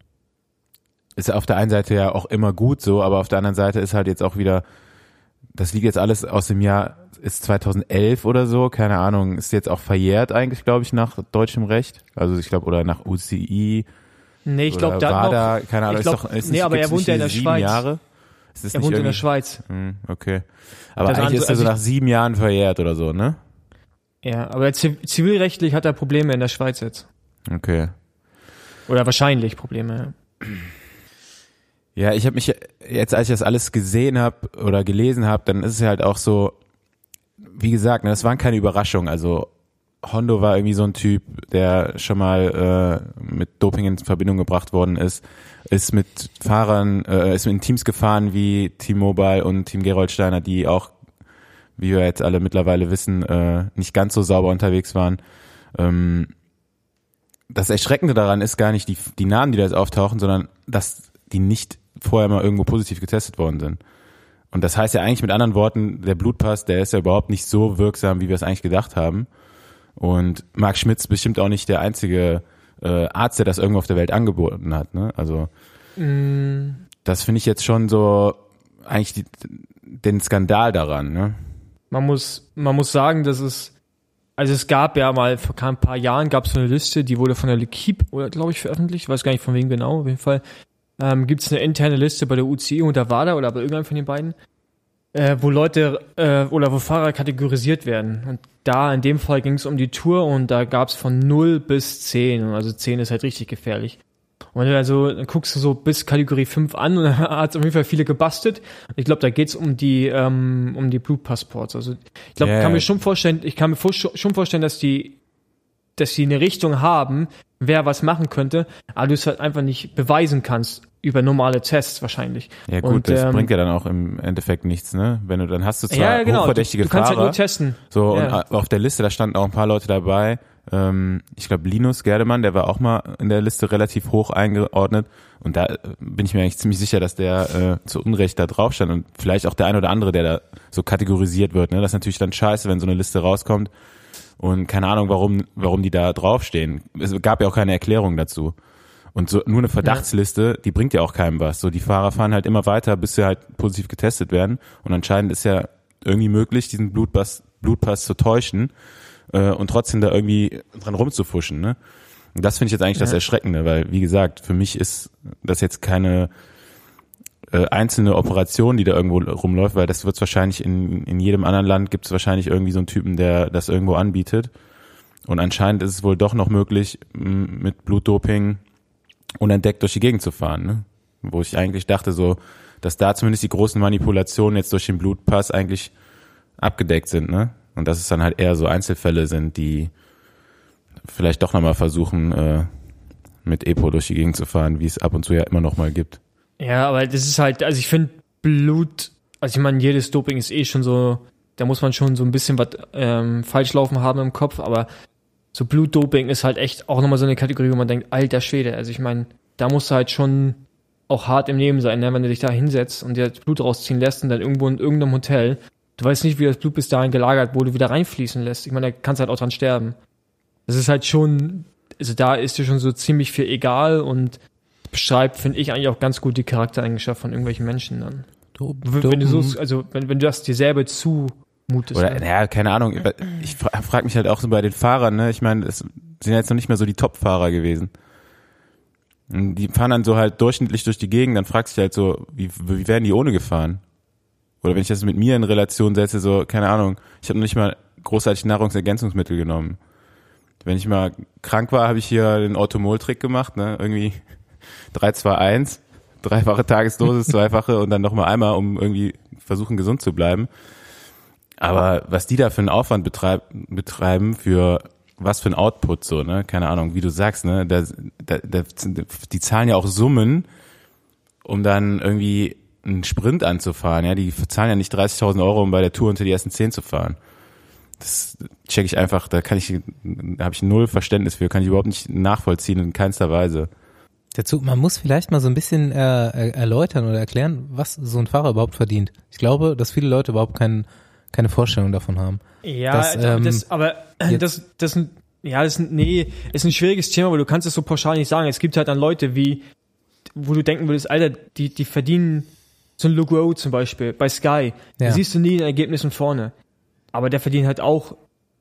ist auf der einen Seite ja auch immer gut so, aber auf der anderen Seite ist halt jetzt auch wieder, das liegt jetzt alles aus dem Jahr, ist zweitausendelf oder so, keine Ahnung, ist jetzt auch verjährt eigentlich, glaube ich, nach deutschem Recht. Also ich glaube, oder nach U C I. Nee, ich glaube, da war noch, da, keine Ahnung, ich glaub, ist doch, ist nee, nicht, aber er wohnt ja in der sieben Schweiz. Jahre? Ist das er nicht wohnt in der irgendwie- Schweiz. Hm, okay. Aber Das eigentlich andere- ist er so also nach sieben Jahren verjährt oder so, ne? Ja, aber ziv- zivilrechtlich hat er Probleme in der Schweiz jetzt. Okay. Oder wahrscheinlich Probleme. Ja, ich habe mich jetzt, als ich das alles gesehen habe oder gelesen habe, dann ist es halt auch so, wie gesagt, ne, das waren keine Überraschungen. Also Hondo war irgendwie so ein Typ, der schon mal äh, mit Doping in Verbindung gebracht worden ist, ist mit Fahrern, äh, ist in Teams gefahren wie T-Mobile und Team Gerolsteiner, die auch, wie wir jetzt alle mittlerweile wissen, äh, nicht ganz so sauber unterwegs waren. Ähm, das Erschreckende daran ist gar nicht die, die Namen, die da jetzt auftauchen, sondern dass die nicht vorher mal irgendwo positiv getestet worden sind. Und das heißt ja eigentlich mit anderen Worten, der Blutpass, der ist ja überhaupt nicht so wirksam, wie wir es eigentlich gedacht haben. Und Marc Schmidt ist bestimmt auch nicht der einzige äh, Arzt, der das irgendwo auf der Welt angeboten hat. Ne? Also Mm. das finde ich jetzt schon so eigentlich die, den Skandal daran. Ne? Man muss, man muss sagen, dass es, also es gab ja mal vor ein paar Jahren gab es so eine Liste, die wurde von der L'Equipe, oder glaube ich, veröffentlicht, ich weiß gar nicht von wem genau, auf jeden Fall. Ähm, gibt es eine interne Liste bei der U C I und der WADA oder bei irgendeinem von den beiden, äh, wo Leute äh, oder wo Fahrer kategorisiert werden. Und da in dem Fall ging es um die Tour und da gab es von null bis zehn. Also zehn ist halt richtig gefährlich. Und wenn du also, dann guckst du so bis Kategorie fünf an und da hat es auf jeden Fall viele gebastelt. Ich glaube, da geht's um die ähm, um die Blutpassports. Also ich glaube, Yeah. kann mir schon vorstellen, ich kann mir vor, schon vorstellen, dass die dass sie eine Richtung haben, wer was machen könnte, aber du es halt einfach nicht beweisen kannst über normale Tests wahrscheinlich. Ja gut, und, das ähm, bringt ja dann auch im Endeffekt nichts, ne? Wenn du dann hast du zwar ja, genau. hochverdächtige du, du kannst Fahrer, halt nur testen. so Ja. und auf der Liste, da standen auch ein paar Leute dabei. Ähm, ich glaube Linus Gerdemann, der war auch mal in der Liste relativ hoch eingeordnet und da äh, bin ich mir eigentlich ziemlich sicher, dass der äh, zu Unrecht da drauf stand und vielleicht auch der ein oder andere, der da so kategorisiert wird, ne? Das ist natürlich dann scheiße, wenn so eine Liste rauskommt und keine Ahnung, warum warum die da draufstehen. Es gab ja auch keine Erklärung dazu. Und so nur eine Verdachtsliste, die bringt ja auch keinem was. So die Fahrer fahren halt immer weiter, bis sie halt positiv getestet werden. Und anscheinend ist ja irgendwie möglich, diesen Blutpass, Blutpass zu täuschen äh, und trotzdem da irgendwie dran rumzufuschen. Ne? Und das finde ich jetzt eigentlich ja. das Erschreckende, weil wie gesagt, für mich ist das jetzt keine äh, einzelne Operation, die da irgendwo rumläuft, weil das wird es wahrscheinlich in, in jedem anderen Land gibt es wahrscheinlich irgendwie so einen Typen, der das irgendwo anbietet. Und anscheinend ist es wohl doch noch möglich, m- mit Blutdoping unentdeckt durch die Gegend zu fahren, ne? Wo ich eigentlich dachte so, dass da zumindest die großen Manipulationen jetzt durch den Blutpass eigentlich abgedeckt sind, ne? Und dass es dann halt eher so Einzelfälle sind, die vielleicht doch nochmal versuchen, äh, mit Epo durch die Gegend zu fahren, wie es ab und zu ja immer noch mal gibt. Ja, aber das ist halt, also ich finde Blut, also ich meine, jedes Doping ist eh schon so, da muss man schon so ein bisschen was ähm, falsch laufen haben im Kopf, aber so Blutdoping ist halt echt auch nochmal so eine Kategorie, wo man denkt, alter Schwede, also ich meine, da musst du halt schon auch hart im Leben sein, ne? Wenn du dich da hinsetzt und dir das Blut rausziehen lässt und dann irgendwo in irgendeinem Hotel, du weißt nicht, wie das Blut bis dahin gelagert wurde, wieder reinfließen lässt. Ich meine, da kannst du halt auch dran sterben. Das ist halt schon, also da ist dir schon so ziemlich viel egal und beschreibt, finde ich, eigentlich auch ganz gut die Charaktereigenschaft von irgendwelchen Menschen dann. Wenn, wenn du so, also wenn, wenn du das dir selber zumutest. Oder, ne? naja, keine Ahnung, ich fra- frage mich halt auch so bei den Fahrern, ne? Ich meine, es sind jetzt noch nicht mehr so die Top-Fahrer gewesen. Und die fahren dann so halt durchschnittlich durch die Gegend, dann fragst du dich halt so, wie, wie werden die ohne gefahren? Oder wenn ich das mit mir in Relation setze, so, keine Ahnung, ich habe noch nicht mal großartig Nahrungsergänzungsmittel genommen. Wenn ich mal krank war, habe ich hier den Orthomol-Trick gemacht, ne? Irgendwie drei zwei eins, dreifache Tagesdosis, zweifache und dann nochmal einmal, um irgendwie versuchen gesund zu bleiben. Aber was die da für einen Aufwand betreib, betreiben für was für ein Output so, ne? Keine Ahnung, wie du sagst, ne? Da, da, da, die zahlen ja auch Summen, um dann irgendwie einen Sprint anzufahren, ja? Die zahlen ja nicht dreißigtausend Euro, um bei der Tour unter die ersten zehn zu fahren. Das check ich einfach, da kann ich, da habe ich null Verständnis für, kann ich überhaupt nicht nachvollziehen in keinster Weise. Dazu, man muss vielleicht mal so ein bisschen äh, erläutern oder erklären, was so ein Fahrer überhaupt verdient. Ich glaube, dass viele Leute überhaupt kein, keine Vorstellung davon haben. Ja, dass, ähm, das, aber das, das, ja, das, nee, ist ein schwieriges Thema, weil du kannst es so pauschal nicht sagen. Es gibt halt dann Leute wie, wo du denken würdest, Alter, die, die verdienen so ein Luke Rowe zum Beispiel bei Sky. Ja. Da siehst du nie in Ergebnissen vorne. Aber der verdient halt auch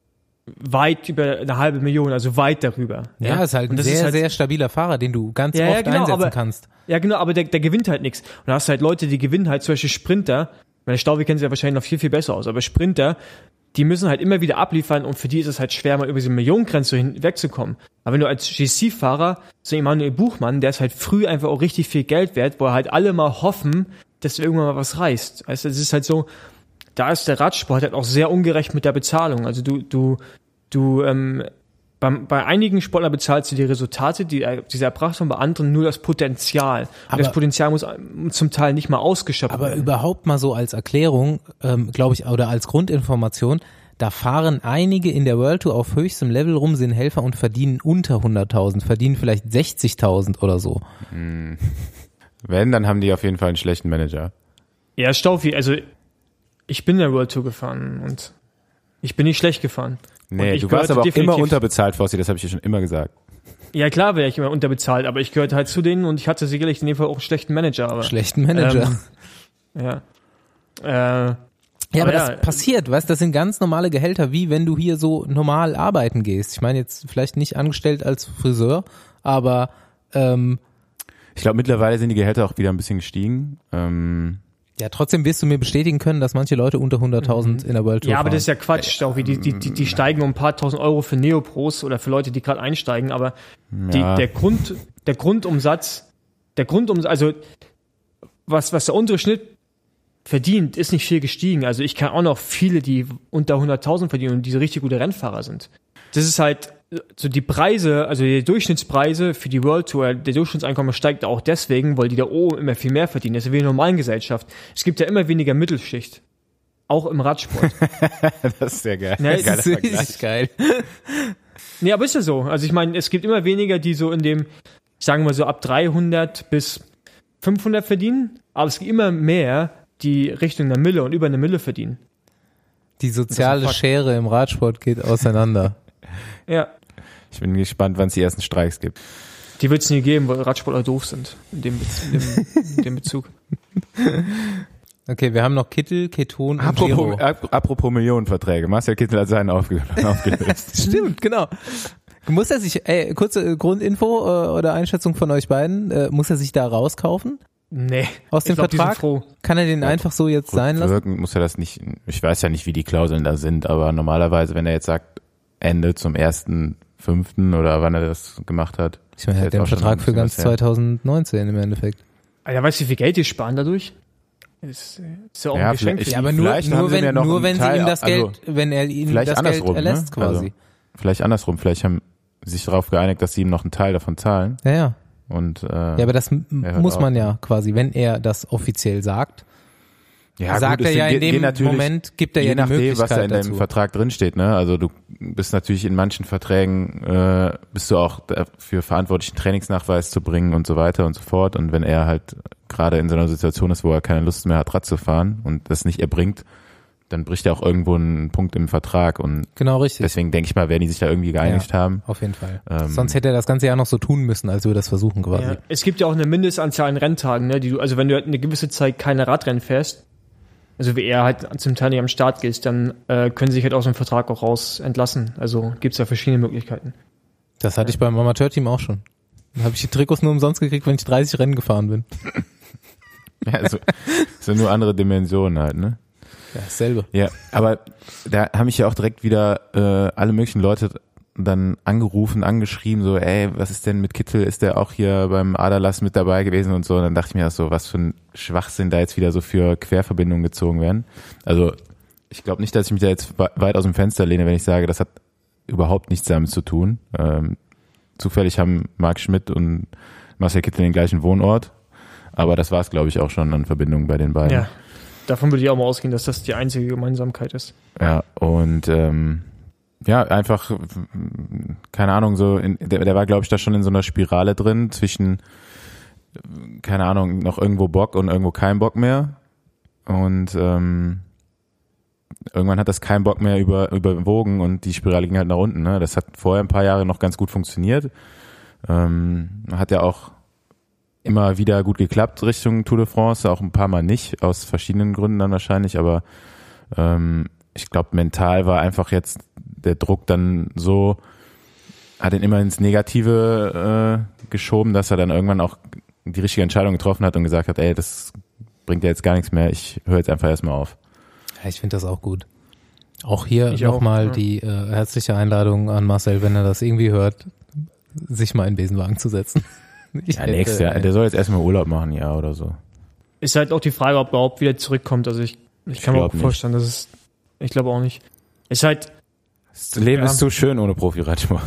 weit über eine halbe Million, also weit darüber. Ja, ja? Ist halt ein sehr, ist halt, sehr stabiler Fahrer, den du ganz ja, oft ja, genau, einsetzen aber, kannst. Ja, genau, aber der, der gewinnt halt nichts. Und da hast du halt Leute, die gewinnen halt, zum Beispiel Sprinter, meine Staubi kennen sie ja wahrscheinlich noch viel, viel besser aus, aber Sprinter, die müssen halt immer wieder abliefern und für die ist es halt schwer, mal über diese Millionengrenze hinwegzukommen. Aber wenn du als G C-Fahrer, so Emanuel Buchmann, der ist halt früh einfach auch richtig viel Geld wert, wo halt alle mal hoffen, dass irgendwann mal was reißt. Also es ist halt so, da ist der Radsport halt auch sehr ungerecht mit der Bezahlung. Also du, du, du, ähm, bei, bei einigen Sportlern bezahlst du die Resultate, die, die sie erbracht haben, bei anderen nur das Potenzial. Und das Potenzial muss zum Teil nicht mal ausgeschöpft aber werden. Aber überhaupt mal so als Erklärung, ähm, glaube ich, oder als Grundinformation, da fahren einige in der World Tour auf höchstem Level rum, sind Helfer und verdienen unter hunderttausend, verdienen vielleicht sechzigtausend oder so. Hm. Wenn, dann haben die auf jeden Fall einen schlechten Manager. Ja, Staufi, also ich bin in der World Tour gefahren und ich bin nicht schlecht gefahren. Nee, du warst aber auch immer unterbezahlt, Fossi, das habe ich dir schon immer gesagt. Ja, klar wäre ich immer unterbezahlt, aber ich gehörte halt zu denen und ich hatte sicherlich in dem Fall auch einen schlechten Manager. Aber, schlechten Manager. Ähm, ja. Äh, ja, aber, aber ja, das passiert, weißt, das sind ganz normale Gehälter, wie wenn du hier so normal arbeiten gehst. Ich meine jetzt vielleicht nicht angestellt als Friseur, aber ähm, ich glaube, mittlerweile sind die Gehälter auch wieder ein bisschen gestiegen. Ähm, ja, trotzdem wirst du mir bestätigen können, dass manche Leute unter hunderttausend mhm. in der World Tour Ja, aber fahren. das ist ja Quatsch, Staufi. Die, die, die, die steigen um ein paar tausend Euro für Neopros oder für Leute, die gerade einsteigen, aber die, ja. der Grund, der Grundumsatz, der Grundumsatz, also was, was der untere Schnitt verdient, ist nicht viel gestiegen. Also ich kann auch noch viele, die unter hunderttausend verdienen und diese richtig gute Rennfahrer sind. Das ist halt so die Preise, also die Durchschnittspreise für die World Tour, der Durchschnittseinkommen steigt auch deswegen, weil die da oben immer viel mehr verdienen. Das ist wie in der normalen Gesellschaft. Es gibt ja immer weniger Mittelschicht. Auch im Radsport. Das ist sehr geil. Ja, das ist richtig geil. Nee, aber ist ja so. Also ich meine, es gibt immer weniger, die so in dem, sagen wir so ab dreihundert bis fünfhundert verdienen, aber es gibt immer mehr, die Richtung einer Mille und über eine Mille verdienen. Die soziale Schere im Radsport geht auseinander. Ja. Ich bin gespannt, wann es die ersten Streiks gibt. Die wird es nie geben, weil Radsportler doof sind, in dem, in dem, in dem Bezug. Okay, wir haben noch Kittel, Keton und apropos, Giro. ap- apropos Millionenverträge. Marcel Kittel hat seinen aufge- aufgelöst. Stimmt, genau. Muss er sich, ey, kurze Grundinfo äh, oder Einschätzung von euch beiden, äh, muss er sich da rauskaufen? Nee. Aus dem glaub, Vertrag? Kann er den ja, einfach so jetzt sein lassen? Wirken muss er das nicht, ich weiß ja nicht, wie die Klauseln da sind, aber normalerweise, wenn er jetzt sagt, Ende zum ersten fünften oder wann er das gemacht hat. Ich meine, er hat den Vertrag für ganz zwanzig neunzehn im Endeffekt. Alter, weißt du, wie viel Geld die sparen dadurch? Ist, ist ja auch ja, ein Geschenk. Ja, aber nur, nur wenn, ja nur wenn sie ihm das Geld, also, wenn er ihm das Geld erlässt, ne? quasi. Also, vielleicht andersrum, vielleicht haben sie sich darauf geeinigt, dass sie ihm noch einen Teil davon zahlen. Ja, ja. Und, äh, ja, aber das m- muss man ja quasi, wenn er das offiziell sagt, ja, sagt gut, er ja in dem Moment, gibt er ja die nachdem, Möglichkeit was da in dazu. deinem Vertrag drinsteht, ne? Also du bist natürlich in manchen Verträgen, äh, bist du auch dafür verantwortlich, einen Trainingsnachweis zu bringen und so weiter und so fort. Und wenn er halt gerade in so einer Situation ist, wo er keine Lust mehr hat, Rad zu fahren und das nicht erbringt, dann bricht er auch irgendwo einen Punkt im Vertrag. Und genau, richtig. Deswegen denke ich mal, werden die sich da irgendwie geeinigt ja, haben. Auf jeden Fall. Ähm, Sonst hätte er das ganze Jahr noch so tun müssen, als wir das versuchen quasi. Ja, es gibt ja auch eine Mindestanzahl an Renntagen, ne, die du, also wenn du eine gewisse Zeit keine Radrennen fährst, also wie er halt zum Teil nicht am Start gehst, dann äh, können sie sich halt aus dem Vertrag auch raus entlassen. Also gibt's ja verschiedene Möglichkeiten. Das hatte ja. ich beim Amateurteam auch schon. Dann habe ich die Trikots nur umsonst gekriegt, wenn ich dreißig Rennen gefahren bin. Ja, also sind nur andere Dimensionen halt, ne? Ja, dasselbe. Ja, aber da haben mich ja auch direkt wieder äh, alle möglichen Leute dann angerufen, angeschrieben, so, ey, was ist denn mit Kittel? Ist der auch hier beim Aderlass mit dabei gewesen und so? Und dann dachte ich mir auch so, was für ein Schwachsinn da jetzt wieder so für Querverbindungen gezogen werden. Also ich glaube nicht, dass ich mich da jetzt weit aus dem Fenster lehne, wenn ich sage, das hat überhaupt nichts damit zu tun. Ähm, zufällig haben Marc Schmidt und Marcel Kittel den gleichen Wohnort, aber das war es, glaube ich, auch schon an Verbindungen bei den beiden. Ja, davon würde ich auch mal ausgehen, dass das die einzige Gemeinsamkeit ist. Ja, und ähm, ja, einfach, keine Ahnung, so in, der, der war, glaube ich, da schon in so einer Spirale drin zwischen, keine Ahnung, noch irgendwo Bock und irgendwo kein Bock mehr. Und ähm, irgendwann hat das kein Bock mehr über, überwogen und die Spirale ging halt nach unten. Ne? Das hat vorher ein paar Jahre noch ganz gut funktioniert. Ähm, hat ja auch immer wieder gut geklappt Richtung Tour de France, auch ein paar Mal nicht, aus verschiedenen Gründen dann wahrscheinlich, aber ähm, ich glaube, mental war einfach jetzt der Druck dann so, hat ihn immer ins Negative äh, geschoben, dass er dann irgendwann auch die richtige Entscheidung getroffen hat und gesagt hat, ey, das bringt ja jetzt gar nichts mehr, ich höre jetzt einfach erstmal auf. Ja, ich finde das auch gut. Auch hier Ich nochmal auch, ja. die äh, herzliche Einladung an Marcel, wenn er das irgendwie hört, sich mal in den Besenwagen zu setzen. Ich Ja, hätte, nächstes Jahr, äh, der soll jetzt erstmal Urlaub machen, ja, oder so. Ist halt auch die Frage, ob er überhaupt wieder zurückkommt. Also ich, ich kann mir auch glaub vorstellen, dass es, ich glaube auch nicht. Ist halt, Das Leben Ja. ist so schön ohne Profi-Radsport.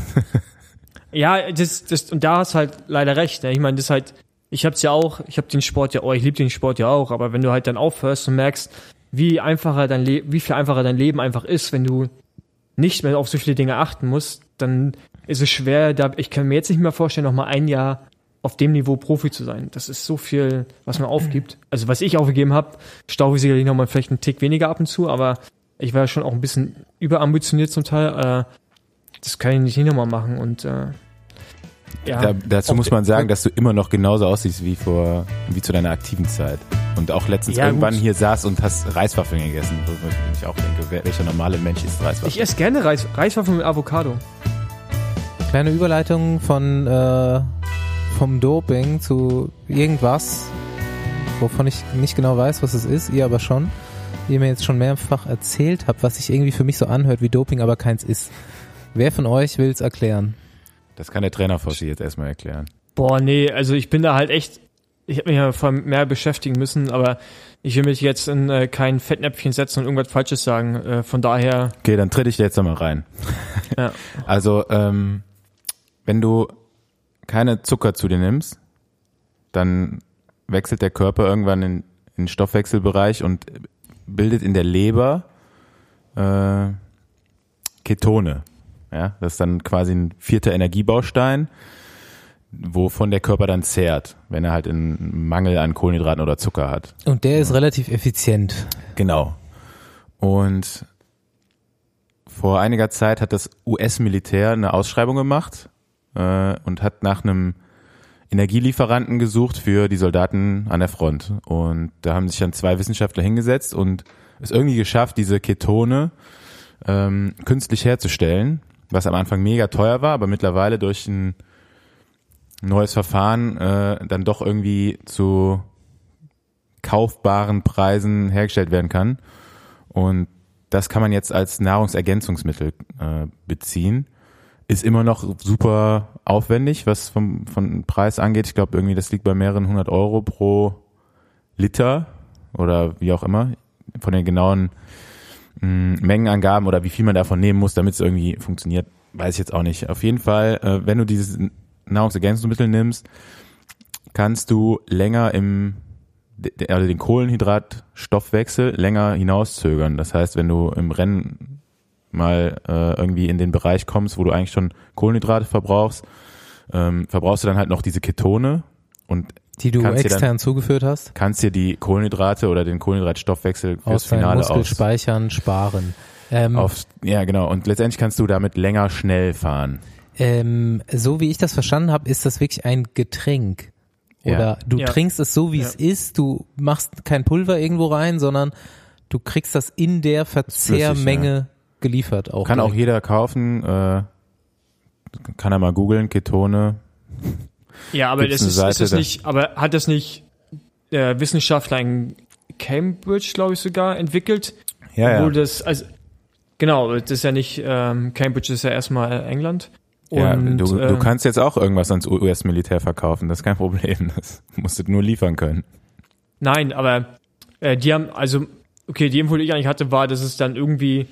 ja, das, das, und da hast halt leider recht. Ne? Ich meine, das ist halt, ich hab's ja auch, ich hab den Sport ja, oh, ich liebe den Sport ja auch, aber wenn du halt dann aufhörst und merkst, wie einfacher dein Leben, wie viel einfacher dein Leben einfach ist, wenn du nicht mehr auf so viele Dinge achten musst, dann ist es schwer, da, ich kann mir jetzt nicht mehr vorstellen, noch mal ein Jahr auf dem Niveau Profi zu sein. Das ist so viel, was man aufgibt. Also was ich aufgegeben habe, Staufe sicherlich noch mal vielleicht einen Tick weniger ab und zu, aber ich war ja schon auch ein bisschen überambitioniert zum Teil. Äh, das kann ich nicht nochmal machen und äh, ja. Da, dazu Auch muss man der- sagen, dass du immer noch genauso aussiehst wie vor, wie zu deiner aktiven Zeit. Und auch letztens Ja, irgendwann gut. hier saß und hast Reiswaffeln gegessen, wo ich mich auch denke, wer, welcher normale Mensch isst Reiswaffeln? Ich esse gerne Reis, Reiswaffeln mit Avocado. Kleine Überleitung von äh, vom Doping zu irgendwas, wovon ich nicht genau weiß, was es ist, ihr aber schon. Ihr mir jetzt schon mehrfach erzählt habt, was sich irgendwie für mich so anhört wie Doping, aber keins ist. Wer von euch will es erklären? Das kann der Trainer Fossi jetzt erstmal erklären. Boah, nee, also ich bin da halt echt, ich habe mich ja vor allem mehr beschäftigen müssen, aber ich will mich jetzt in äh, kein Fettnäpfchen setzen und irgendwas Falsches sagen. Äh, von daher, Okay, dann tritt ich dir jetzt nochmal rein. ja. Also, ähm, wenn du keine Zucker zu dir nimmst, dann wechselt der Körper irgendwann in, in den Stoffwechselbereich und bildet in der Leber äh, Ketone. Ja, das ist dann quasi ein vierter Energiebaustein, wovon der Körper dann zehrt, wenn er halt einen Mangel an Kohlenhydraten oder Zucker hat. Und der ist relativ effizient. Genau. Und vor einiger Zeit hat das U S-Militär eine Ausschreibung gemacht äh, und hat nach einem Energielieferanten gesucht für die Soldaten an der Front. Und da haben sich dann zwei Wissenschaftler hingesetzt und es irgendwie geschafft, diese Ketone ähm, künstlich herzustellen, was am Anfang mega teuer war, aber mittlerweile durch ein neues Verfahren äh, dann doch irgendwie zu kaufbaren Preisen hergestellt werden kann. Und das kann man jetzt als Nahrungsergänzungsmittel äh, beziehen. Ist immer noch super aufwendig, was vom, vom Preis angeht. Ich glaube, irgendwie das liegt bei mehreren hundert Euro pro Liter oder wie auch immer. Von den genauen mh, Mengenangaben oder wie viel man davon nehmen muss, damit es irgendwie funktioniert, weiß ich jetzt auch nicht. Auf jeden Fall, äh, wenn du dieses Nahrungsergänzungsmittel nimmst, kannst du länger im, also den Kohlenhydratstoffwechsel länger hinauszögern. Das heißt, wenn du im Rennen mal äh, irgendwie in den Bereich kommst, wo du eigentlich schon Kohlenhydrate verbrauchst, ähm, verbrauchst du dann halt noch diese Ketone und Die du kannst dir extern dann, zugeführt hast? kannst dir die Kohlenhydrate oder den Kohlenhydratstoffwechsel fürs Aus deinen Finale Muskel aus, speichern, sparen. Ähm, auf, ja genau, und letztendlich kannst du damit länger schnell fahren. ähm, so wie ich das verstanden habe, ist das wirklich ein Getränk. Ja. Oder du Ja. trinkst es so, wie Ja. es ist. Du machst kein Pulver irgendwo rein, sondern du kriegst das in der Verzehrmenge geliefert. Auch Kann auch direkt. jeder kaufen, äh, kann er mal googeln, Ketone. Ja, aber Gibt's das eine ist, ist Seite, das da- nicht, aber hat das nicht der Wissenschaftler in Cambridge, glaube ich, sogar entwickelt? Ja, Wo ja. das, also, Genau, das ist ja nicht, ähm, Cambridge ist ja erstmal England. Ja, und, du, äh, du kannst jetzt auch irgendwas ans U S-Militär verkaufen, das ist kein Problem. Das musst du nur liefern können. Nein, aber äh, die haben, also, okay, die Info, die ich eigentlich hatte, war, dass es dann irgendwie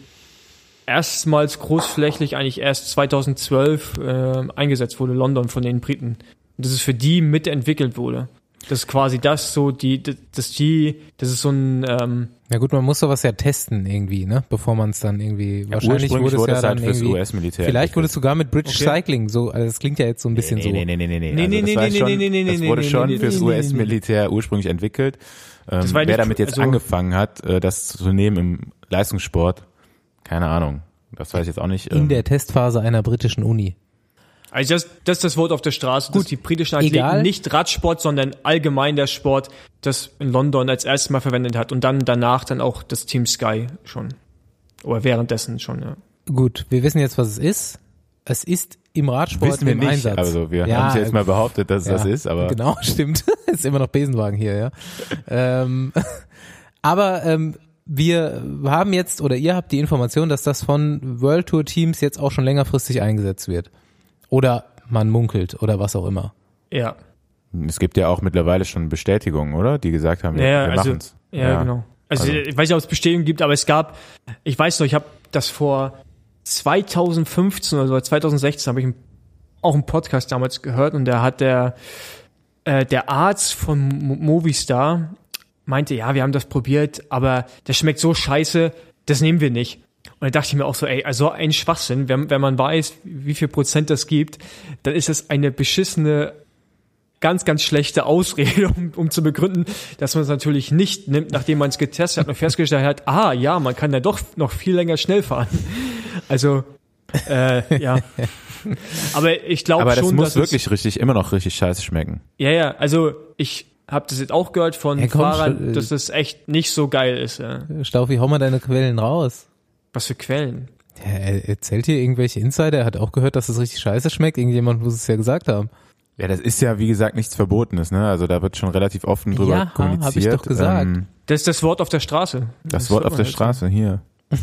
erstmals großflächlich eigentlich erst zweitausendzwölf äh, eingesetzt wurde, London von den Briten. Und dass es für die mitentwickelt wurde. Das ist quasi das so, die, dass die, das ist so ein, ähm, ja gut, man muss sowas ja testen irgendwie, ne, bevor man es dann irgendwie, ja, wahrscheinlich wurde es wurde ja es dann halt fürs irgendwie, U S-Militär. vielleicht wurde es sogar mit British Okay. Cycling, so, also das klingt ja jetzt so ein bisschen nee, so. Nee, nee, nee, nee, nee. Nee, Also nee, das nee, war nee, schon, nee, nee, nee, das nee, wurde nee, schon nee, fürs nee, nee, U S-Militär ursprünglich entwickelt. Ähm, Das war wer nicht- damit jetzt also- angefangen hat, äh, das zu nehmen im Leistungssport, keine Ahnung. Das weiß ich jetzt auch nicht. In ähm, der Testphase einer britischen Uni. Also das, das ist das Wort auf der Straße, dass Gut, die britischen Athleten egal. nicht Radsport, sondern allgemein der Sport, das in London als erstes Mal verwendet hat und dann danach dann auch das Team Sky schon. Oder währenddessen schon, ja. Gut, wir wissen jetzt, was es ist. Es ist im Radsport wissen wir im nicht. Einsatz. Also wir Ja, haben es jetzt mal behauptet, dass es ja, das ist, aber genau, stimmt. Ist immer noch Besenwagen hier, ja. ähm, aber ähm, wir haben jetzt, oder ihr habt die Information, dass das von World Tour Teams jetzt auch schon längerfristig eingesetzt wird. Oder man munkelt oder was auch immer. Ja. es gibt ja auch mittlerweile schon Bestätigungen, oder? Die gesagt haben, wir, Ja, wir also, machen's. Ja, genau. Also, Also- ich weiß nicht, ob es Bestätigung gibt, aber es gab, ich weiß noch, ich habe das vor zweitausendfünfzehn oder so, zweitausendsechzehn habe ich einen, auch einen Podcast damals gehört und da hat der äh, der Arzt von Mo- Movistar meinte, ja, wir haben das probiert, aber das schmeckt so scheiße, das nehmen wir nicht. Und da dachte ich mir auch so, ey, also ein Schwachsinn, wenn, wenn man weiß, wie viel Prozent das gibt, dann ist das eine beschissene, ganz, ganz schlechte Ausrede, um, um zu begründen, dass man es natürlich nicht nimmt, nachdem man es getestet hat und festgestellt hat, ah, ja, man kann ja doch noch viel länger schnell fahren. Also, äh, ja. Aber ich glaube Aber das schon, muss dass wirklich es, richtig, immer noch richtig scheiße schmecken. ja, ja, also ich habe das jetzt auch gehört von Ja, komm, Fahrern, sch- dass das echt nicht so geil ist. Ja. Staufi, hau mal deine Quellen raus. Was für Quellen? Ja, er erzählt hier irgendwelche Insider, er hat auch gehört, dass es richtig scheiße schmeckt. Irgendjemand muss es ja gesagt haben. Ja, das ist ja, wie gesagt, nichts Verbotenes, ne? Also da wird schon relativ offen drüber Ja, kommuniziert. hab ich doch gesagt. Ähm, Das ist das Wort auf der Straße. das Wort auf der halt so. Straße, hier.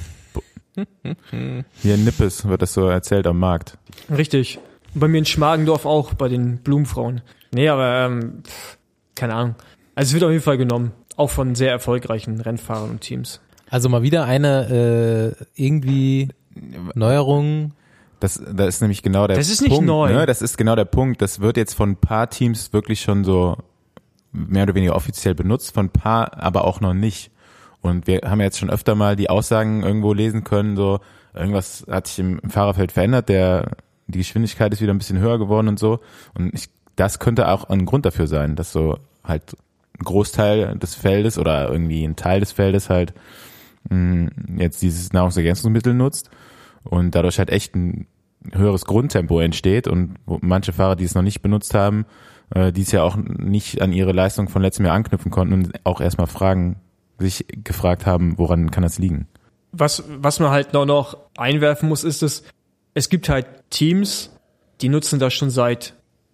Hier in Nippes wird das so erzählt am Markt. Richtig. Und bei mir in Schmargendorf auch, bei den Blumenfrauen. Nee, aber ähm, pff, keine Ahnung. Also es wird auf jeden Fall genommen. Auch von sehr erfolgreichen Rennfahrern und Teams. Also mal wieder eine äh, irgendwie Neuerung. Das, das ist nämlich genau der Das ist nicht Punkt. neu. Ne? Das ist genau der Punkt. Das wird jetzt von ein paar Teams wirklich schon so mehr oder weniger offiziell benutzt, von ein paar aber auch noch nicht. Und wir haben jetzt schon öfter mal die Aussagen irgendwo lesen können, so irgendwas hat sich im, im Fahrerfeld verändert, der die Geschwindigkeit ist wieder ein bisschen höher geworden und so. Und ich, das könnte auch ein Grund dafür sein, dass so halt ein Großteil des Feldes oder irgendwie ein Teil des Feldes halt mh, jetzt dieses Nahrungsergänzungsmittel nutzt und dadurch halt echt ein höheres Grundtempo entsteht und wo manche Fahrer, die es noch nicht benutzt haben, äh, die es ja auch nicht an ihre Leistung von letztem Jahr anknüpfen konnten und auch erstmal fragen, sich gefragt haben, woran kann das liegen? Was, was man halt noch, noch einwerfen muss, ist, dass es gibt halt Teams, die nutzen das schon seit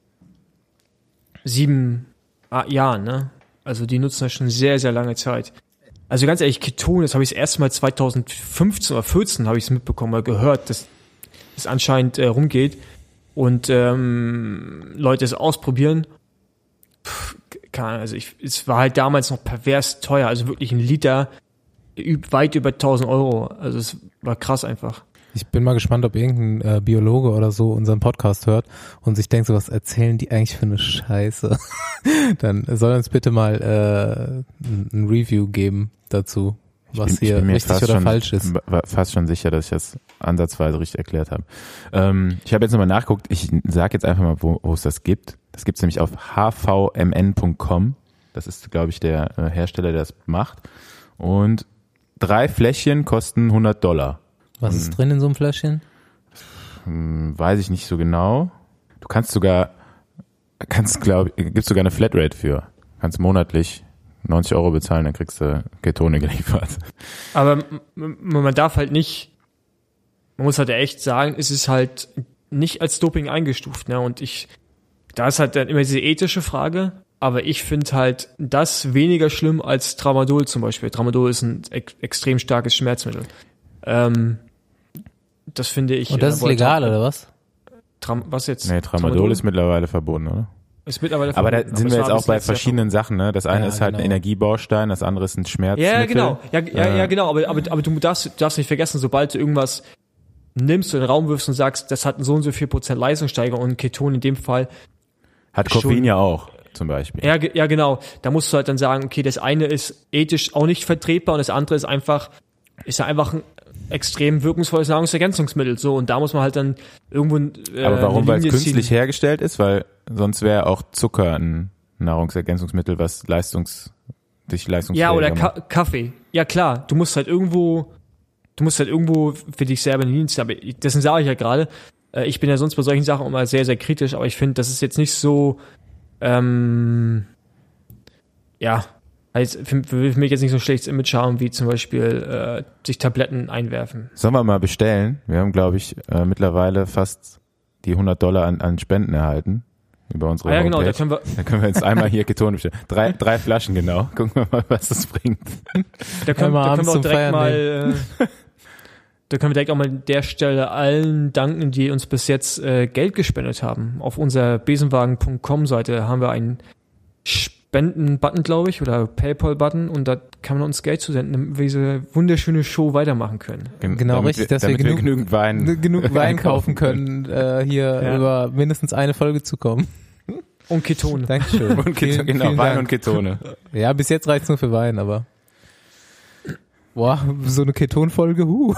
sieben ah, Jahren, ne? Also die nutzen das schon sehr, sehr lange Zeit. Also ganz ehrlich, Ketone, das habe ich das erste Mal zweitausendfünfzehn oder vierzehn habe ich es mitbekommen oder gehört, dass es anscheinend äh, rumgeht und ähm, Leute es ausprobieren. Puh, keine Ahnung, also ich, es war halt damals noch pervers teuer, also wirklich ein Liter üb- weit über tausend Euro. Also es war krass einfach. Ich bin mal gespannt, ob irgendein äh, Biologe oder so unseren Podcast hört und sich denkt, so was erzählen die eigentlich für eine Scheiße. Dann soll uns bitte mal äh, ein ein Review geben dazu, was Ich bin- ich hier bin mir richtig fast oder schon, falsch ist. war fast schon sicher, dass ich das ansatzweise richtig erklärt habe. Ähm, ich habe jetzt nochmal nachgeguckt. Ich sage jetzt einfach mal, wo, wo es das gibt. Das gibt's nämlich auf h v m n punkt com. Das ist, glaube ich, der äh, Hersteller, der das macht. Und drei Fläschchen kosten hundert Dollar. Was ist drin in so einem Fläschchen? Hm, weiß ich nicht so genau. Du kannst sogar, kannst glaube ich, gibt's sogar eine Flatrate für. Kannst monatlich neunzig Euro bezahlen, dann kriegst du Ketone geliefert. Aber m- m- man darf halt nicht, man muss halt echt sagen, es ist halt nicht als Doping eingestuft, ne? Und ich, da ist halt dann immer diese ethische Frage, aber ich finde halt das weniger schlimm als Tramadol zum Beispiel. Tramadol ist ein ex- extrem starkes Schmerzmittel. Ähm, das finde ich. Und das ist äh, legal, oder was? Tram, was jetzt? Nee, Tramadol, Tramadol ist mittlerweile verboten, oder? Ist mittlerweile aber verboten. da sind aber wir jetzt auch bei verschiedenen verschiedenen Sachen, ne? Das eine ja, ist halt genau. ein Energiebaustein, das andere ist ein Schmerzmittel. Ja, genau. Ja, ja, äh, ja genau. Aber, aber, aber du darfst, du darfst nicht vergessen, sobald du irgendwas nimmst und in den Raum wirfst und sagst, das hat so und so viel Prozent Leistungssteigerung und Keton in dem Fall. Hat Koffein ja auch, zum Beispiel. Ja, ja, genau. Da musst du halt dann sagen, okay, das eine ist ethisch auch nicht vertretbar und das andere ist einfach, ist ja einfach ein extrem wirkungsvolles Nahrungsergänzungsmittel. So, und da muss man halt dann irgendwo. Äh, aber warum? Weil es Linie künstlich ziehen. hergestellt ist? Weil sonst wäre auch Zucker ein Nahrungsergänzungsmittel, was leistungs, dich leistungsfähiger Ja, oder macht. Ka- Kaffee. Ja, klar. Du musst halt irgendwo, du musst halt irgendwo für dich selber eine Linie ziehen. Aber dessen sage ich ja gerade. Äh, ich bin ja sonst bei solchen Sachen immer sehr, sehr kritisch, aber ich finde, das ist jetzt nicht so, ähm, ja, also für, für mich jetzt nicht so ein schlechtes Image haben, wie zum Beispiel äh, sich Tabletten einwerfen. Sollen wir mal bestellen? Wir haben, glaube ich, äh, mittlerweile fast die hundert Dollar an, an Spenden erhalten über unsere Ah, ja, Homepage. genau, da können wir, Da können wir jetzt einmal hier Ketone bestellen. Drei, drei Flaschen, genau. Gucken wir mal, was das bringt. da können, Einmal da können abends wir auch zum direkt Feiern mal, äh, da können wir direkt auch mal an der Stelle allen danken, die uns bis jetzt äh, Geld gespendet haben. Auf unserer besenwagen punkt com Seite haben wir einen Spenden-Button, glaube ich, oder PayPal-Button, und da kann man uns Geld zusenden, damit wir diese wunderschöne Show weitermachen können. Gen- Genau, damit richtig, wir, dass wir damit genug- genügend Wein, N- genug Wein kaufen können, äh, hier Ja. über mindestens eine Folge zu kommen. Und Ketone. Dankeschön. Und Ketone, Vielen- genau, vielen Wein Dank. und Ketone. Ja, bis jetzt reicht's nur für Wein, aber boah, so eine Ketonfolge, huh.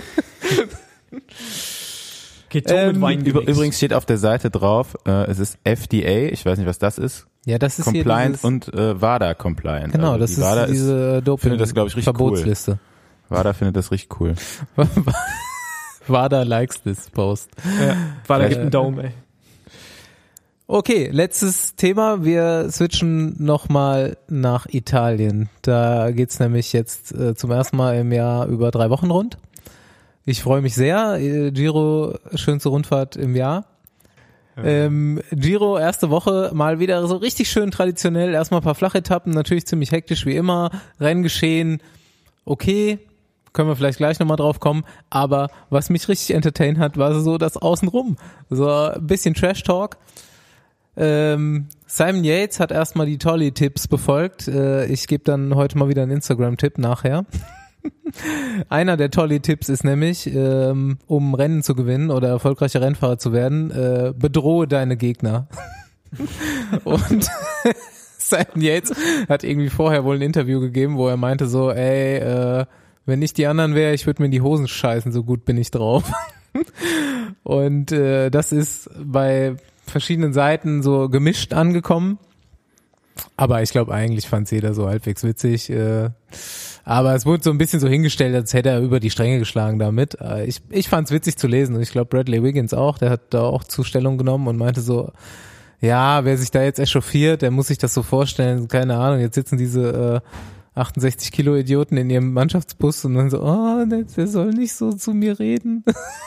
Ketone Ähm, mit Wein. Über, übrigens steht auf der Seite drauf, äh, es ist F D A, ich weiß nicht, was das ist, Ja, das ist compliant hier dieses, und äh, WADA compliant. genau, also das die ist WADA diese findet das, glaub ich, richtig Doping-Verbotsliste. WADA findet das richtig cool. WADA likes this post. Ja, war da Äh, gibt einen Daumen, ey. Okay, letztes Thema. Wir switchen nochmal nach Italien. Da geht's nämlich jetzt äh, zum ersten Mal im Jahr über drei Wochen rund. Ich freue mich sehr. Äh, Giro, schönste Rundfahrt im Jahr. Ähm, Giro, erste Woche, mal wieder so richtig schön traditionell. Erstmal ein paar Flachetappen, natürlich ziemlich hektisch wie immer. Renngeschehen, okay, können wir vielleicht gleich nochmal drauf kommen. Aber was mich richtig entertained hat, war so das Außenrum. So ein bisschen Trash-Talk. Ähm, Simon Yates hat erstmal die Tolly-Tipps befolgt. Äh, ich gebe dann heute mal wieder einen Instagram-Tipp nachher. Einer der Tolly-Tipps ist nämlich, ähm, um Rennen zu gewinnen oder erfolgreicher Rennfahrer zu werden, äh, bedrohe deine Gegner. Und Simon Yates hat irgendwie vorher wohl ein Interview gegeben, wo er meinte so, ey, äh, wenn ich die anderen wäre, ich würde mir in die Hosen scheißen, so gut bin ich drauf. Und äh, das ist bei verschiedenen Seiten so gemischt angekommen. Aber ich glaube, eigentlich fand es jeder so halbwegs witzig. Äh, aber es wurde so ein bisschen so hingestellt, als hätte er über die Stränge geschlagen damit. Äh, ich ich fand es witzig zu lesen und ich glaube, Bradley Wiggins auch, der hat da auch Zustellung genommen und meinte so, ja, wer sich da jetzt echauffiert, der muss sich das so vorstellen, keine Ahnung, jetzt sitzen diese äh, achtundsechzig Kilo Idioten in ihrem Mannschaftsbus und dann so, oh, der, der soll nicht so zu mir reden.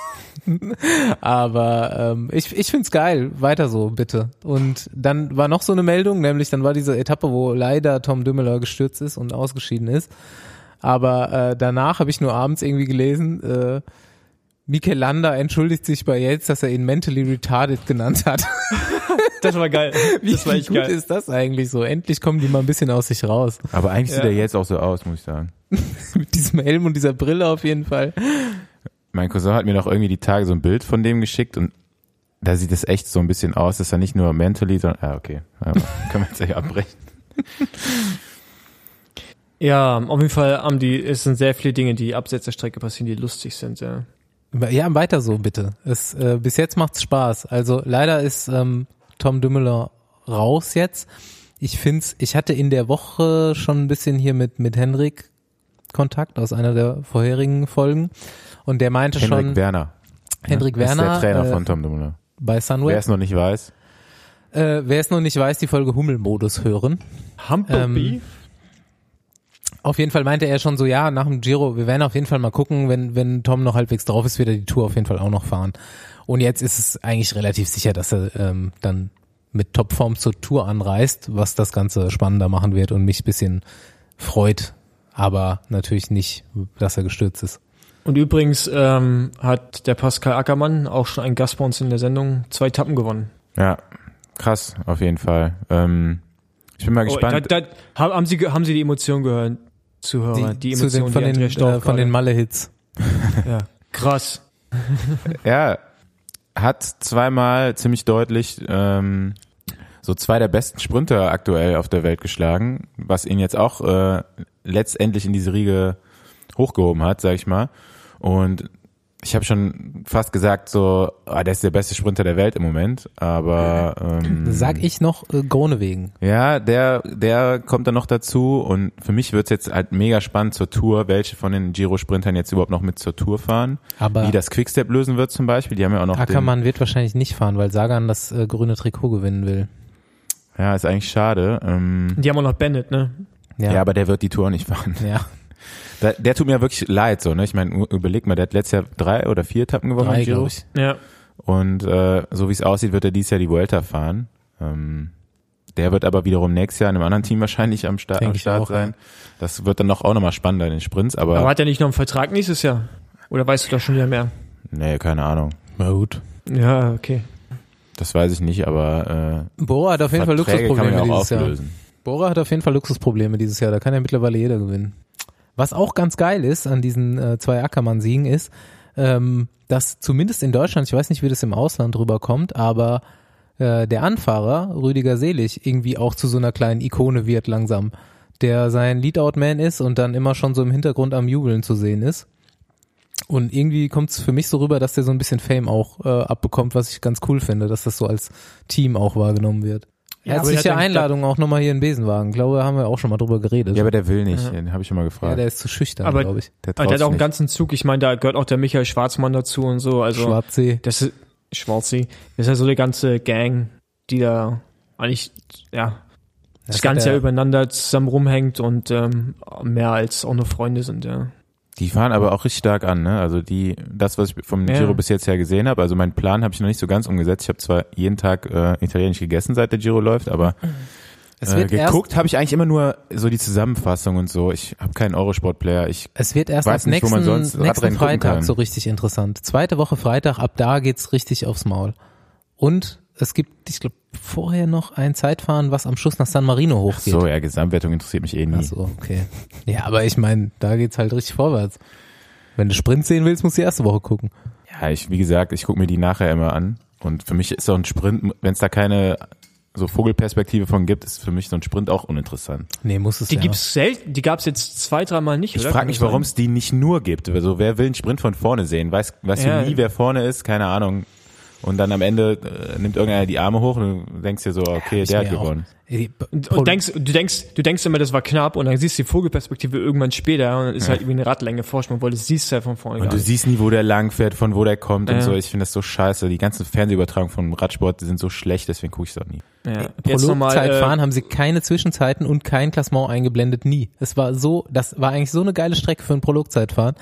Aber ähm, ich, ich find's geil, weiter so, bitte. Und dann war noch so eine Meldung, nämlich dann war diese Etappe, wo leider Tom Dumoulin gestürzt ist und ausgeschieden ist. Aber äh, danach habe ich nur abends irgendwie gelesen, äh, Mikel Landa entschuldigt sich bei Yates, dass er ihn mentally retarded genannt hat. Das war geil. Wie, Das war wie echt gut geil. ist das eigentlich so? Endlich kommen die mal ein bisschen aus sich raus. Aber eigentlich sieht Ja. er jetzt auch so aus, muss ich sagen. Mit diesem Helm und dieser Brille auf jeden Fall. Mein Cousin hat mir noch irgendwie die Tage so ein Bild von dem geschickt und da sieht es echt so ein bisschen aus, dass er nicht nur mentally, sondern, ah, okay, ja, können wir jetzt gleich abbrechen. Ja, auf jeden Fall haben die, es sind sehr viele Dinge, die abseits der Strecke passieren, die lustig sind, ja. Ja, weiter so, bitte. Es, äh, bis jetzt macht's Spaß. Also leider ist ähm, Tom Dumoulin raus jetzt. Ich find's, ich hatte in der Woche schon ein bisschen hier mit mit Henrik Kontakt aus einer der vorherigen Folgen und der meinte Henrik schon, Werner. Hendrik Das ist Werner, der Trainer äh, von Tom Dumoulin. bei Wer Sunweb. es noch nicht weiß. Äh, wer es noch nicht weiß, die Folge Hummelmodus hören. Humblebee? Ähm, Auf jeden Fall meinte er schon so, ja, nach dem Giro, wir werden auf jeden Fall mal gucken, wenn wenn Tom noch halbwegs drauf ist, wird er die Tour auf jeden Fall auch noch fahren. Und jetzt ist es eigentlich relativ sicher, dass er ähm, dann mit Topform zur Tour anreist, was das Ganze spannender machen wird und mich ein bisschen freut, aber natürlich nicht, dass er gestürzt ist. Und übrigens ähm, hat der Pascal Ackermann, auch schon ein Gast bei uns in der Sendung, zwei Etappen gewonnen. Ja, krass, auf jeden Fall. Ähm, ich bin mal gespannt. Oh, da, da, haben, Sie, haben Sie die Emotion gehört, Zuhörer? Die, die Emotion, den, von, die den, äh, von den Malle-Hits. Ja, krass. Ja, hat zweimal ziemlich deutlich ähm, so zwei der besten Sprinter aktuell auf der Welt geschlagen, was ihn jetzt auch äh, letztendlich in diese Riege hochgehoben hat, sag ich mal. Und ich habe schon fast gesagt, so, ah, der ist der beste Sprinter der Welt im Moment, aber ähm, sag ich noch äh, Groenewegen. Ja, der der kommt dann noch dazu und für mich wird's jetzt halt mega spannend zur Tour, welche von den Giro-Sprintern jetzt überhaupt noch mit zur Tour fahren, aber wie das Quickstep lösen wird zum Beispiel. Die haben ja auch noch Ackermann wird wahrscheinlich nicht fahren, weil Sagan das äh, grüne Trikot gewinnen will. den, ja, ist eigentlich schade. Ähm, Die haben auch noch Bennett, ne? ja. ja, aber der wird die Tour nicht fahren. Ja. Der, der tut mir wirklich leid, so, ne? Ich meine, überleg mal, der hat letztes Jahr drei oder vier Etappen gewonnen Drei, im Giro. ich. Ja. Und äh, so wie es aussieht, wird er dieses Jahr die Vuelta fahren. Ähm, der wird aber wiederum nächstes Jahr in einem anderen Team wahrscheinlich am Start, am Start auch, sein. ja. Das wird dann noch auch nochmal spannender in den Sprints, aber, Aber hat er nicht noch einen Vertrag nächstes Jahr? Oder weißt du da schon wieder mehr? nee, keine Ahnung. Na gut. Ja, okay. Das weiß ich nicht, aber äh, Bora hat auf jeden Fall Verträge kann man Luxusprobleme ja auch dieses Jahr. auflösen. Bora hat auf jeden Fall Luxusprobleme dieses Jahr, da kann ja mittlerweile jeder gewinnen. Was auch ganz geil ist an diesen äh, zwei Ackermann-Siegen ist, ähm, dass zumindest in Deutschland, ich weiß nicht, wie das im Ausland rüberkommt, aber äh, der Anfahrer, Rüdiger Selig, irgendwie auch zu so einer kleinen Ikone wird langsam, der sein Leadout-Man ist und dann immer schon so im Hintergrund am Jubeln zu sehen ist. Und irgendwie kommt es für mich so rüber, dass der so ein bisschen Fame auch äh, abbekommt, was ich ganz cool finde, dass das so als Team auch wahrgenommen wird. Ja, aber Herzliche der hat- Einladung auch nochmal hier in Besenwagen. Ich glaube, da haben wir auch schon mal drüber geredet. Ja, aber der will nicht, Ja. den habe ich schon mal Ja, gefragt. der ist zu schüchtern, Aber- glaube ich. der Aber der traut's hat auch einen nicht. ganzen Zug. Ich meine, da gehört auch der Michael Schwarzmann dazu und so. Also Schwarzsee. das ist Schwarzi. Das ist ja so eine ganze Gang, die da eigentlich, ja, Das das ganze hat Jahr er- übereinander zusammen rumhängt und ähm, mehr als auch nur Freunde sind, ja. Die fahren aber auch richtig stark an, ne? Also die, das, was ich vom Ja. Giro bis jetzt ja gesehen habe, also meinen Plan habe ich noch nicht so ganz umgesetzt. Ich habe zwar jeden Tag äh, italienisch gegessen, seit der Giro läuft, aber Es äh, wird erst, geguckt habe ich eigentlich immer nur so die Zusammenfassung und so. Ich habe keinen Eurosport-Player. Ich es wird erst weiß ab nicht, wo man nächsten, sonst nächsten Radrennen gucken Freitag kann. so richtig interessant. Zweite Woche Freitag, ab da geht's richtig aufs Maul. Und es gibt, ich glaube, vorher noch ein Zeitfahren, was am Schluss nach San Marino hochgeht. so, ja, Gesamtwertung interessiert mich eh nie. Ach so, okay. Ja, aber ich meine, da geht's halt richtig vorwärts. Wenn du Sprint sehen willst, musst du die erste Woche gucken. Ja, ich, wie gesagt, ich gucke mir die nachher immer an. Und für mich ist so ein Sprint, wenn es da keine so Vogelperspektive von gibt, ist für mich so ein Sprint auch uninteressant. Nee, muss es Die ja. gibt's selten, die gab's jetzt zwei, dreimal nicht, Ich oder? frage Kann mich, das warum sein? es die nicht nur gibt. Also wer will einen Sprint von vorne sehen? Weiß, weißt Ja. du nie, wer vorne ist? Keine Ahnung. Und dann am Ende äh, nimmt irgendeiner die Arme hoch und du denkst dir so, okay, ist der hat mir auch- gewonnen. Ey, Und, Pro- und denkst, du denkst, du denkst immer, das war knapp und dann siehst du die Vogelperspektive irgendwann später und dann ist Ja. halt irgendwie eine Radlänge Vorsprung, weil du siehst ja von vorne Und gar du nicht. siehst nie, wo der lang fährt, von wo der kommt und Ja. so. Ich finde das so scheiße. Die ganzen Fernsehübertragungen vom Radsport, die sind so schlecht, deswegen gucke ich es auch nie. Ja. Jetzt nochmal, Prologzeitfahren äh, haben sie keine Zwischenzeiten und kein Klassement eingeblendet, nie. Es war so, das war eigentlich so eine geile Strecke für ein Prologzeitfahren,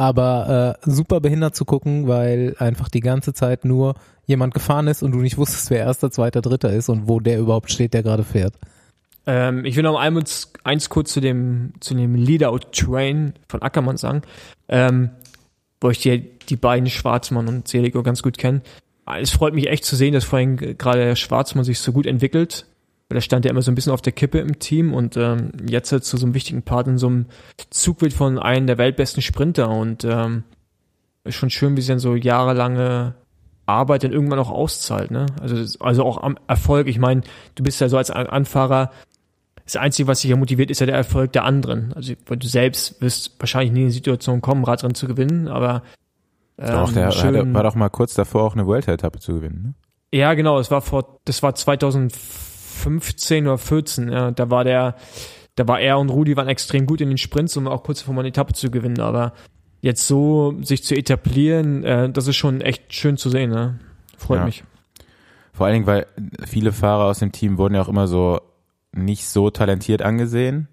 aber äh, super behindert zu gucken, weil einfach die ganze Zeit nur jemand gefahren ist und du nicht wusstest, wer erster, zweiter, dritter ist und wo der überhaupt steht, der gerade fährt. Ähm, ich will noch einmal eins kurz zu dem, zu dem Leadout-Train von Ackermann sagen, ähm, wo ich die, die beiden Schwarzmann und Seligo ganz gut kenne. Es freut mich echt zu sehen, dass vorhin gerade der Schwarzmann sich so gut entwickelt, weil da stand ja immer so ein bisschen auf der Kippe im Team und ähm, jetzt halt zu so einem wichtigen Part in so einem Zug wird von einem der weltbesten Sprinter und ähm, ist schon schön, wie sie dann so jahrelange Arbeit dann irgendwann auch auszahlt, ne? Also, das- also auch am Erfolg. Ich meine, du bist ja so als An- Anfahrer, das Einzige, was dich ja motiviert, ist ja der Erfolg der anderen. Also, weil du selbst wirst wahrscheinlich nie in die Situation kommen, Radrennen zu gewinnen, aber ähm, Doch, der schön, hatte, war doch mal kurz davor, auch eine Vuelta-Etappe zu gewinnen. Ne? ja, genau, das war vor, das war zweitausendfünfzehn oder vierzehn, ja, da war der, da war er und Rudi waren extrem gut in den Sprints, um auch kurz davor mal eine Etappe zu gewinnen, aber jetzt so sich zu etablieren, äh, das ist schon echt schön zu sehen, ne? Freut Ja. mich. Vor allen Dingen, weil viele Fahrer aus dem Team wurden ja auch immer so nicht so talentiert angesehen.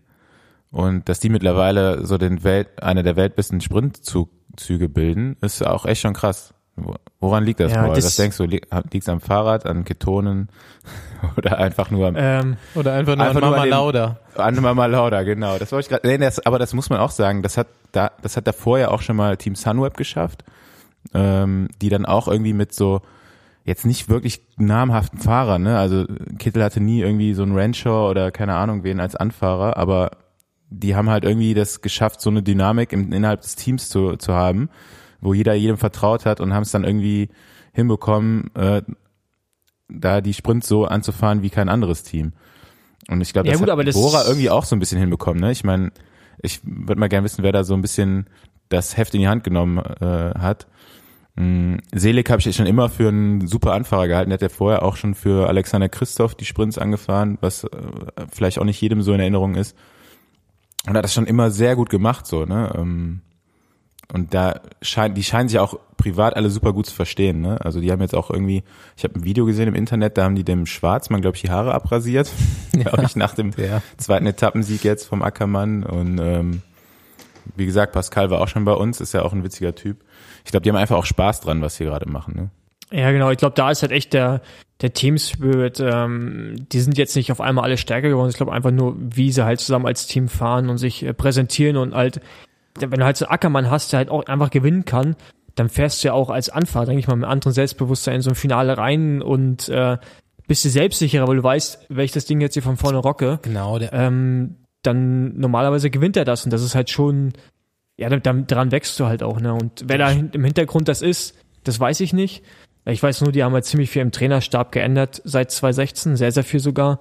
Und dass die mittlerweile so den Welt, eine der weltbesten Sprintzüge bilden, ist auch echt schon krass. Woran liegt das, Ja, Paul? das- Was denkst du? Liegt es am Fahrrad, an Ketonen oder einfach nur am Ähm, Oder einfach nur Einfach an nur Mama an den- Lauda. An Mama Lauda, genau. Das wollte ich gerade. Nee, das, aber das muss man auch sagen. Das hat da, das hat davor ja auch schon mal Team Sunweb geschafft, ähm, die dann auch irgendwie mit so jetzt nicht wirklich namhaften Fahrern, ne? Also Kittel hatte nie irgendwie so einen Renshaw oder keine Ahnung wen als Anfahrer, aber die haben halt irgendwie das geschafft, so eine Dynamik im, innerhalb des Teams zu, zu haben, wo jeder jedem vertraut hat und haben es dann irgendwie hinbekommen, äh, da die Sprints so anzufahren wie kein anderes Team. Und ich glaube, Ja, das gut, hat aber das- Bora irgendwie auch so ein bisschen hinbekommen. Ne? Ich meine, ich würde mal gerne wissen, wer da so ein bisschen das Heft in die Hand genommen äh, hat. Mm, Selig habe ich schon immer für einen super Anfahrer gehalten. Der hat ja vorher auch schon für Alexander Christoph die Sprints angefahren, was äh, vielleicht auch nicht jedem so in Erinnerung ist. Und hat das schon immer sehr gut gemacht, so, ne? Ähm, Und da scheint, die scheinen sich auch privat alle super gut zu verstehen, ne? Also die haben jetzt auch irgendwie, ich habe ein Video gesehen im Internet, da haben die dem Schwarzmann, glaube ich, die Haare abrasiert, glaube ich, nach dem Ja. zweiten Etappensieg jetzt vom Ackermann. Und ähm, wie gesagt, Pascal war auch schon bei uns, ist ja auch ein witziger Typ. Ich glaube, die haben einfach auch Spaß dran, was sie gerade machen, ne? Ja, genau. Ich glaube, da ist halt echt der, der Team Spirit. Ähm, die sind jetzt nicht auf einmal alle stärker geworden. Ich glaube einfach nur, wie sie halt zusammen als Team fahren und sich äh, präsentieren und halt, wenn du halt so Ackermann hast, der halt auch einfach gewinnen kann, dann fährst du ja auch als Anfahrer, denke ich mal, mit anderem Selbstbewusstsein in so ein Finale rein und äh, bist du selbstsicherer, weil du weißt, wenn ich das Ding jetzt hier von vorne rocke, Genau, der, ähm, dann normalerweise gewinnt er das und das ist halt schon, ja, dann, daran wächst du halt auch, ne? Und wer da hin- im Hintergrund das ist, das weiß ich nicht. Ich weiß nur, die haben halt ziemlich viel im Trainerstab geändert seit zwanzig sechzehn, sehr, sehr viel sogar.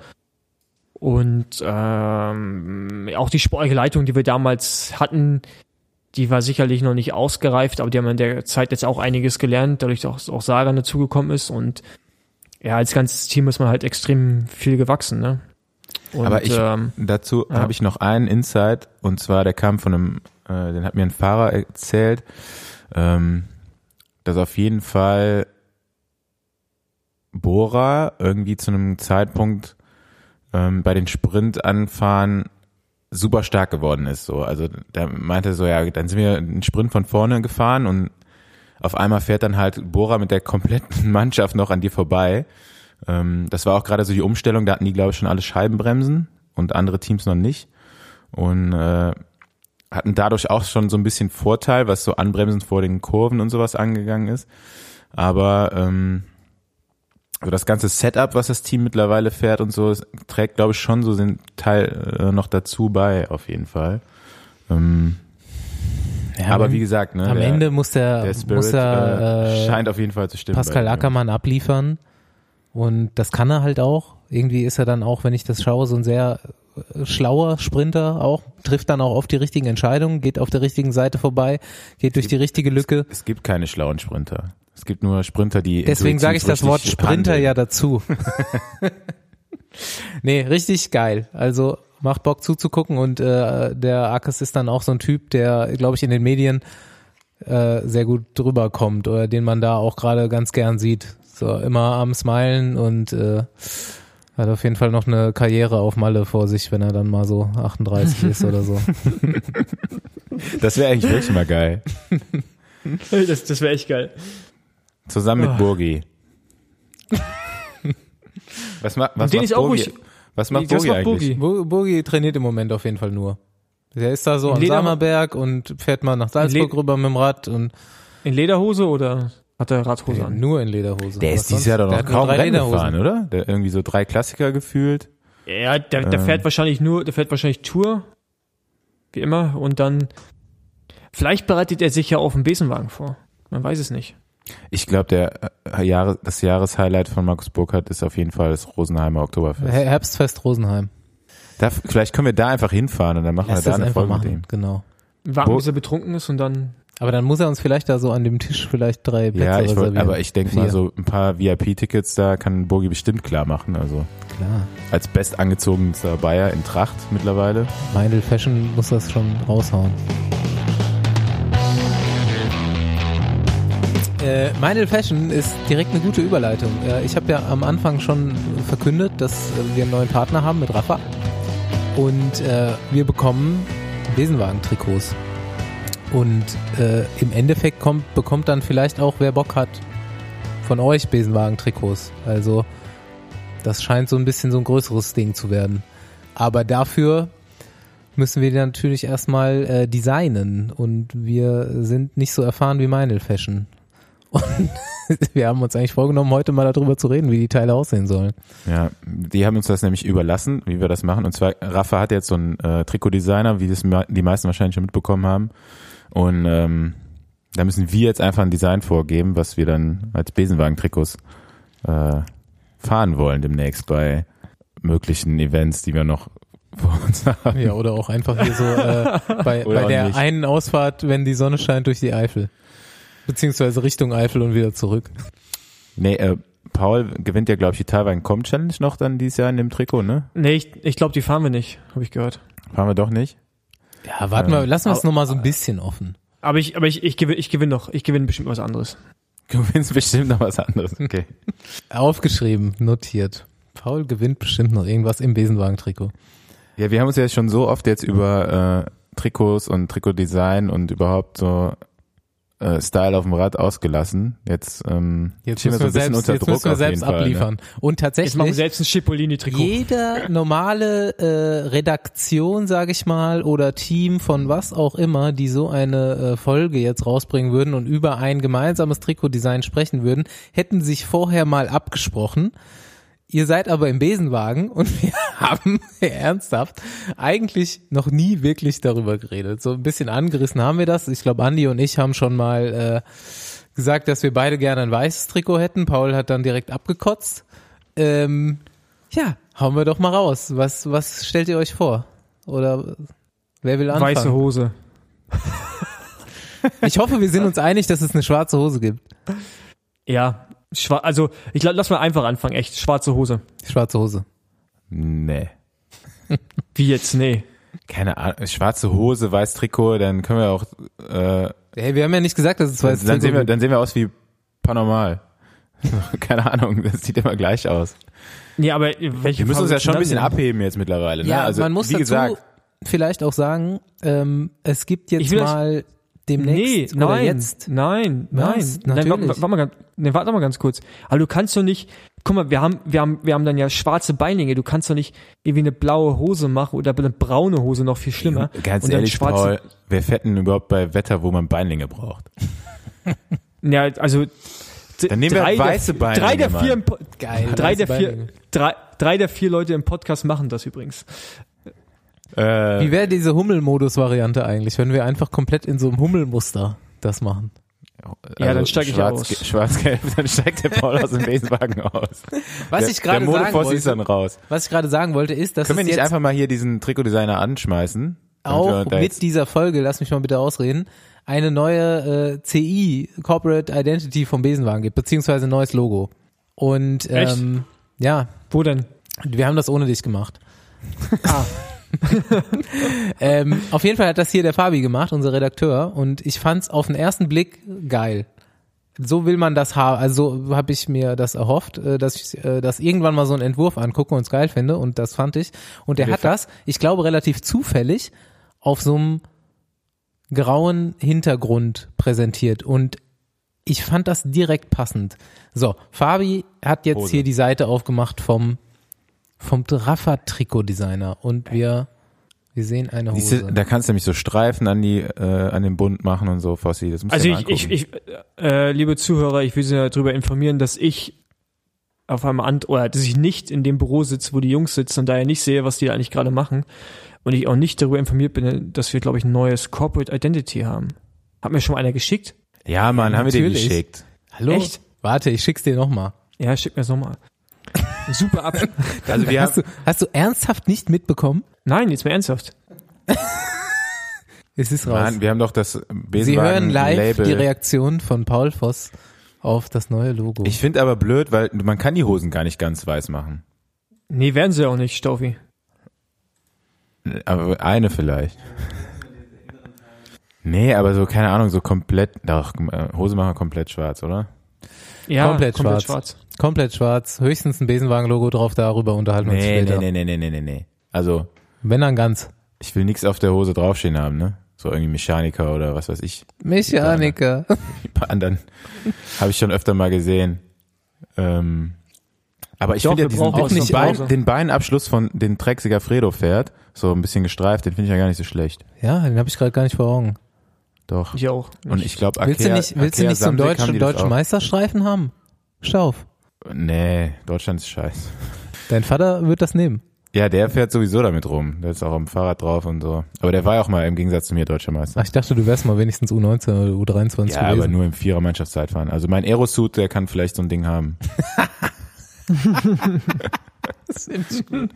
Und ähm, auch die sportliche Leitung, die wir damals hatten, die war sicherlich noch nicht ausgereift, aber die haben in der Zeit jetzt auch einiges gelernt, dadurch dass auch Sagan dazugekommen ist. Und ja, als ganzes Team ist man halt extrem viel gewachsen, ne? Und, Aber ich, ähm, dazu ja. habe ich noch einen Insight, und zwar, der kam von einem, äh, den hat mir ein Fahrer erzählt, ähm, dass auf jeden Fall Bora irgendwie zu einem Zeitpunkt ähm, bei den Sprintanfahren super stark geworden ist. So, also da meinte er so, ja, dann sind wir einen Sprint von vorne gefahren und auf einmal fährt dann halt Bora mit der kompletten Mannschaft noch an dir vorbei. Ähm, das war auch gerade so die Umstellung, da hatten die, glaube ich, schon alle Scheibenbremsen und andere Teams noch nicht. Und äh, hatten dadurch auch schon so ein bisschen Vorteil, was so Anbremsen vor den Kurven und sowas angegangen ist. Aber ähm, so das ganze Setup, was das Team mittlerweile fährt und so, trägt, glaube ich, schon so den Teil äh, noch dazu bei, auf jeden Fall. Ähm, ja, aber am- wie gesagt, ne, am der, Ende muss der, der Spirit muss er äh, äh, scheint auf jeden Fall zu stimmen. Pascal bei den Ackermann abliefern. Und das kann er halt auch. Irgendwie ist er dann auch, wenn ich das schaue, so ein sehr äh, schlauer Sprinter auch. Trifft dann auch oft die richtigen Entscheidungen, geht auf der richtigen Seite vorbei, geht durch die richtige Lücke. Es gibt keine schlauen Sprinter. Es gibt nur Sprinter, die Deswegen sage ich das Wort intuitiv Sprinter handeln. ja dazu. Nee, richtig geil. Also macht Bock zuzugucken und äh, der Arkes ist dann auch so ein Typ, der, glaube ich, in den Medien äh, sehr gut drüber kommt oder den man da auch gerade ganz gern sieht. So immer am Smilen und äh, hat auf jeden Fall noch eine Karriere auf Malle vor sich, wenn er dann mal so achtunddreißig ist oder so. Das wäre eigentlich wirklich mal geil. das das wäre echt geil. Zusammen mit Oh. Burgi. Was, ma, was den macht ist auch Burgi? ruhig- Was macht Was Burgi macht eigentlich? Burgi? Bo- Bogi trainiert im Moment auf jeden Fall nur. Der ist da so am Leder- Sammerberg und fährt mal nach Salzburg Le- rüber mit dem Rad und In Lederhose oder hat er Radhose ja, an? nur in Lederhose. Der Was ist dieses sonst? Jahr doch Der noch hat nur kaum drei Rennen Lederhosen. gefahren, oder? Der irgendwie so drei Klassiker gefühlt. Ja, der, der Ähm. fährt wahrscheinlich nur, der fährt wahrscheinlich Tour, wie immer, und dann vielleicht bereitet er sich ja auf einen Besenwagen vor. Man weiß es nicht. Ich glaube, der äh, Jahre, das Jahreshighlight von Markus Burkhardt ist auf jeden Fall das Rosenheimer Oktoberfest. Her- Herbstfest Rosenheim. Da, vielleicht können wir da einfach hinfahren und dann machen Lass wir da das eine einfach Folge mit machen, ihm. genau. Warten, Wo- bis er betrunken ist und dann. Aber dann muss er uns vielleicht da so an dem Tisch vielleicht drei Plätze Ja, ich wollt, reservieren. aber ich denke mal, Vier. so ein paar V I P-Tickets da kann Burgi bestimmt klar machen. Also Klar. als bestangezogenster Bayer in Tracht mittlerweile. Meindl Fashion muss das schon raushauen. Äh, Meindl Fashion ist direkt eine gute Überleitung. Äh, ich habe ja am Anfang schon verkündet, dass äh, wir einen neuen Partner haben mit Rafa. Und äh, wir bekommen Besenwagen-Trikots. Und äh, im Endeffekt kommt, bekommt dann vielleicht auch, wer Bock hat, von euch Besenwagen-Trikots. Also das scheint so ein bisschen so ein größeres Ding zu werden. Aber dafür müssen wir die natürlich erstmal äh, designen und wir sind nicht so erfahren wie Meinl Fashion. Und wir haben uns eigentlich vorgenommen, heute mal darüber zu reden, wie die Teile aussehen sollen. Ja, die haben uns das nämlich überlassen, wie wir das machen. Und zwar, Rafa hat jetzt so einen äh, Trikotdesigner, wie das die meisten wahrscheinlich schon mitbekommen haben. Und ähm, da müssen wir jetzt einfach ein Design vorgeben, was wir dann als Besenwagen-Trikots äh, fahren wollen demnächst bei möglichen Events, die wir noch vor uns haben. Ja, oder auch einfach hier so äh, bei, bei der nicht. einen Ausfahrt, wenn die Sonne scheint durch die Eifel. Beziehungsweise Richtung Eifel und wieder zurück. Nee, äh, Paul gewinnt ja, glaube ich, die Taiwan.com Challenge noch dann dieses Jahr in dem Trikot, ne? Nee, ich, ich glaube, die fahren wir nicht, habe ich gehört. Fahren wir doch nicht? Ja, warten wir, lassen wir es nochmal so ein bisschen offen. Aber ich, aber ich, ich gewinne, ich gewinne noch, ich gewinne bestimmt was anderes. Du gewinnst bestimmt noch was anderes, okay. Aufgeschrieben, notiert. Paul gewinnt bestimmt noch irgendwas im Besenwagen-Trikot. Ja, wir haben uns ja schon so oft jetzt über äh, Trikots und Trikotdesign und überhaupt so äh, Style auf dem Rad ausgelassen. Jetzt, ähm, jetzt müssen wir, so selbst, jetzt müssen wir selbst abliefern. Fall, ne? Und tatsächlich, jetzt machen wir selbst ein Schipolini-Trikot. Jede normale äh, Redaktion, sage ich mal, oder Team von was auch immer, die so eine äh, Folge jetzt rausbringen würden und über ein gemeinsames Trikotdesign sprechen würden, hätten sich vorher mal abgesprochen. Ihr seid aber im Besenwagen und wir haben ernsthaft eigentlich noch nie wirklich darüber geredet. So ein bisschen angerissen haben wir das. Ich glaube, Andi und ich haben schon mal äh, gesagt, dass wir beide gerne ein weißes Trikot hätten. Paul hat dann direkt abgekotzt. Ähm, ja, hauen wir doch mal raus. Was, was stellt ihr euch vor? Oder wer will anfangen? Weiße Hose. Ich hoffe, wir sind uns einig, dass es eine schwarze Hose gibt. Ja. Schwa- also, ich lass mal einfach anfangen, echt. Schwarze Hose. Schwarze Hose. Nee. Wie jetzt? Nee. Keine Ahnung. Schwarze Hose, weiß Trikot, dann können wir auch, äh, hey, wir haben ja nicht gesagt, dass es weiß dann Trikot sehen wir, dann sehen wir aus wie Panormal. Keine Ahnung, das sieht immer gleich aus. Ja, aber welche wir müssen uns ja schon ein bisschen sehen? abheben jetzt mittlerweile, ne? Ja, also, man muss wie dazu gesagt, vielleicht auch sagen, ähm, es gibt jetzt mal demnächst nee, oder nein, jetzt. Nein, nein, Was? nein. Natürlich. Warte, warte, mal ganz, nee, warte mal ganz kurz. Aber du kannst doch nicht, guck mal, wir haben, wir haben, wir haben dann ja schwarze Beinlinge. Du kannst doch nicht irgendwie eine blaue Hose machen oder eine braune Hose, noch viel schlimmer. Ganz und dann ehrlich, schwarze, Paul, wer fährt denn überhaupt bei Wetter, wo man Beinlinge braucht? Ja, also dann nehmen wir weiße Beinlinge. Drei der vier, im Po- Geil. drei der vier, Beinlinge. drei, drei der vier Leute im Podcast machen das übrigens. Äh, Wie wäre diese Hummel-Modus-Variante eigentlich, wenn wir einfach komplett in so einem Hummelmuster das machen? Ja, dann steig ich schwarz, aus. Schwarz-gelb, dann steigt der Paul aus dem Besenwagen aus. Was der, ich gerade der sagen Modefoss ist dann wollte, raus. was ich gerade sagen wollte, ist, dass Können wir es nicht jetzt einfach mal hier diesen Trikotdesigner anschmeißen? auch da mit jetzt- dieser Folge, lass mich mal bitte ausreden, eine neue äh, C I, Corporate Identity vom Besenwagen gibt, beziehungsweise ein neues Logo. Und ähm, ja, Wo denn? wir haben das ohne dich gemacht. Ah. ähm, auf jeden Fall hat das hier der Fabi gemacht, unser Redakteur, und ich fand's auf den ersten Blick geil. So will man das haben, also so habe ich mir das erhofft, äh, dass ich äh, das irgendwann mal so einen Entwurf angucke und es geil finde, und das fand ich. Und der Wir hat das, ich glaube, relativ zufällig auf so einem grauen Hintergrund präsentiert, und ich fand das direkt passend. So, Fabi hat jetzt Hose. hier die Seite aufgemacht vom vom Rafa-Trikot-Designer, und wir wir sehen eine Hose. Siehste, da kannst du nämlich so Streifen an die äh, an den Bund machen und so, Fossi. Das musst Also du dir mal ich, ich, angucken. ich äh, liebe Zuhörer, ich will Sie darüber informieren, dass ich auf einem and oder dass ich nicht in dem Büro sitze, wo die Jungs sitzen und daher nicht sehe, was die da eigentlich gerade machen, und ich auch nicht darüber informiert bin, dass wir, glaube ich, ein neues Corporate Identity haben. Hat mir schon mal einer geschickt? Ja, Mann, haben wir dir Natürlich. geschickt. Hallo? Echt? Warte, ich schick's dir nochmal. Ja, schick mir das nochmal. Super ab. Also wir Hast haben, du, hast du ernsthaft nicht mitbekommen? Nein, jetzt mal ernsthaft. Es ist raus. Mann, wir haben doch das Sie hören Besenwagen live Label. die Reaktion von Paul Voss auf das neue Logo. Ich finde aber blöd, weil man kann die Hosen gar nicht ganz weiß machen. Nee, werden sie auch nicht, Staufi. Aber eine vielleicht. Nee, aber so, keine Ahnung, so komplett, doch, Hose machen wir komplett schwarz, oder? Ja, Komplett schwarz. Komplett schwarz, höchstens ein Besenwagen-Logo drauf, darüber unterhalten wir uns Nee, später. nee, nee, nee, nee, nee, nee. Also, Wenn dann ganz. ich will nichts auf der Hose draufstehen haben, ne? So irgendwie Mechaniker oder was weiß ich. Mechaniker. Die paar anderen habe ich schon öfter mal gesehen. Ähm, aber ich Doch, finde ja wir diesen, brauchen auch den, nicht Bein, Pause. den Beinabschluss von den Trek Segafredo fährt, so ein bisschen gestreift, den finde ich ja gar nicht so schlecht. Ja, den habe ich gerade gar nicht vor Augen. Doch. Ich auch. Und ich glaube, Willst du nicht, willst du nicht so einen deutschen, deutschen Meisterstreifen haben? Stauf. Nee, Deutschland ist scheiße. Dein Vater wird das nehmen. Ja, der fährt sowieso damit rum. Der ist auch am Fahrrad drauf und so. Aber der war ja auch mal im Gegensatz zu mir deutscher Meister. Ach, ich dachte, du wärst mal wenigstens U neunzehn oder U dreiundzwanzig Ja, gewesen. aber nur im Vierer-Mannschaftszeitfahren. Also mein Aerosuit, der kann vielleicht so ein Ding haben. Das finde ich gut.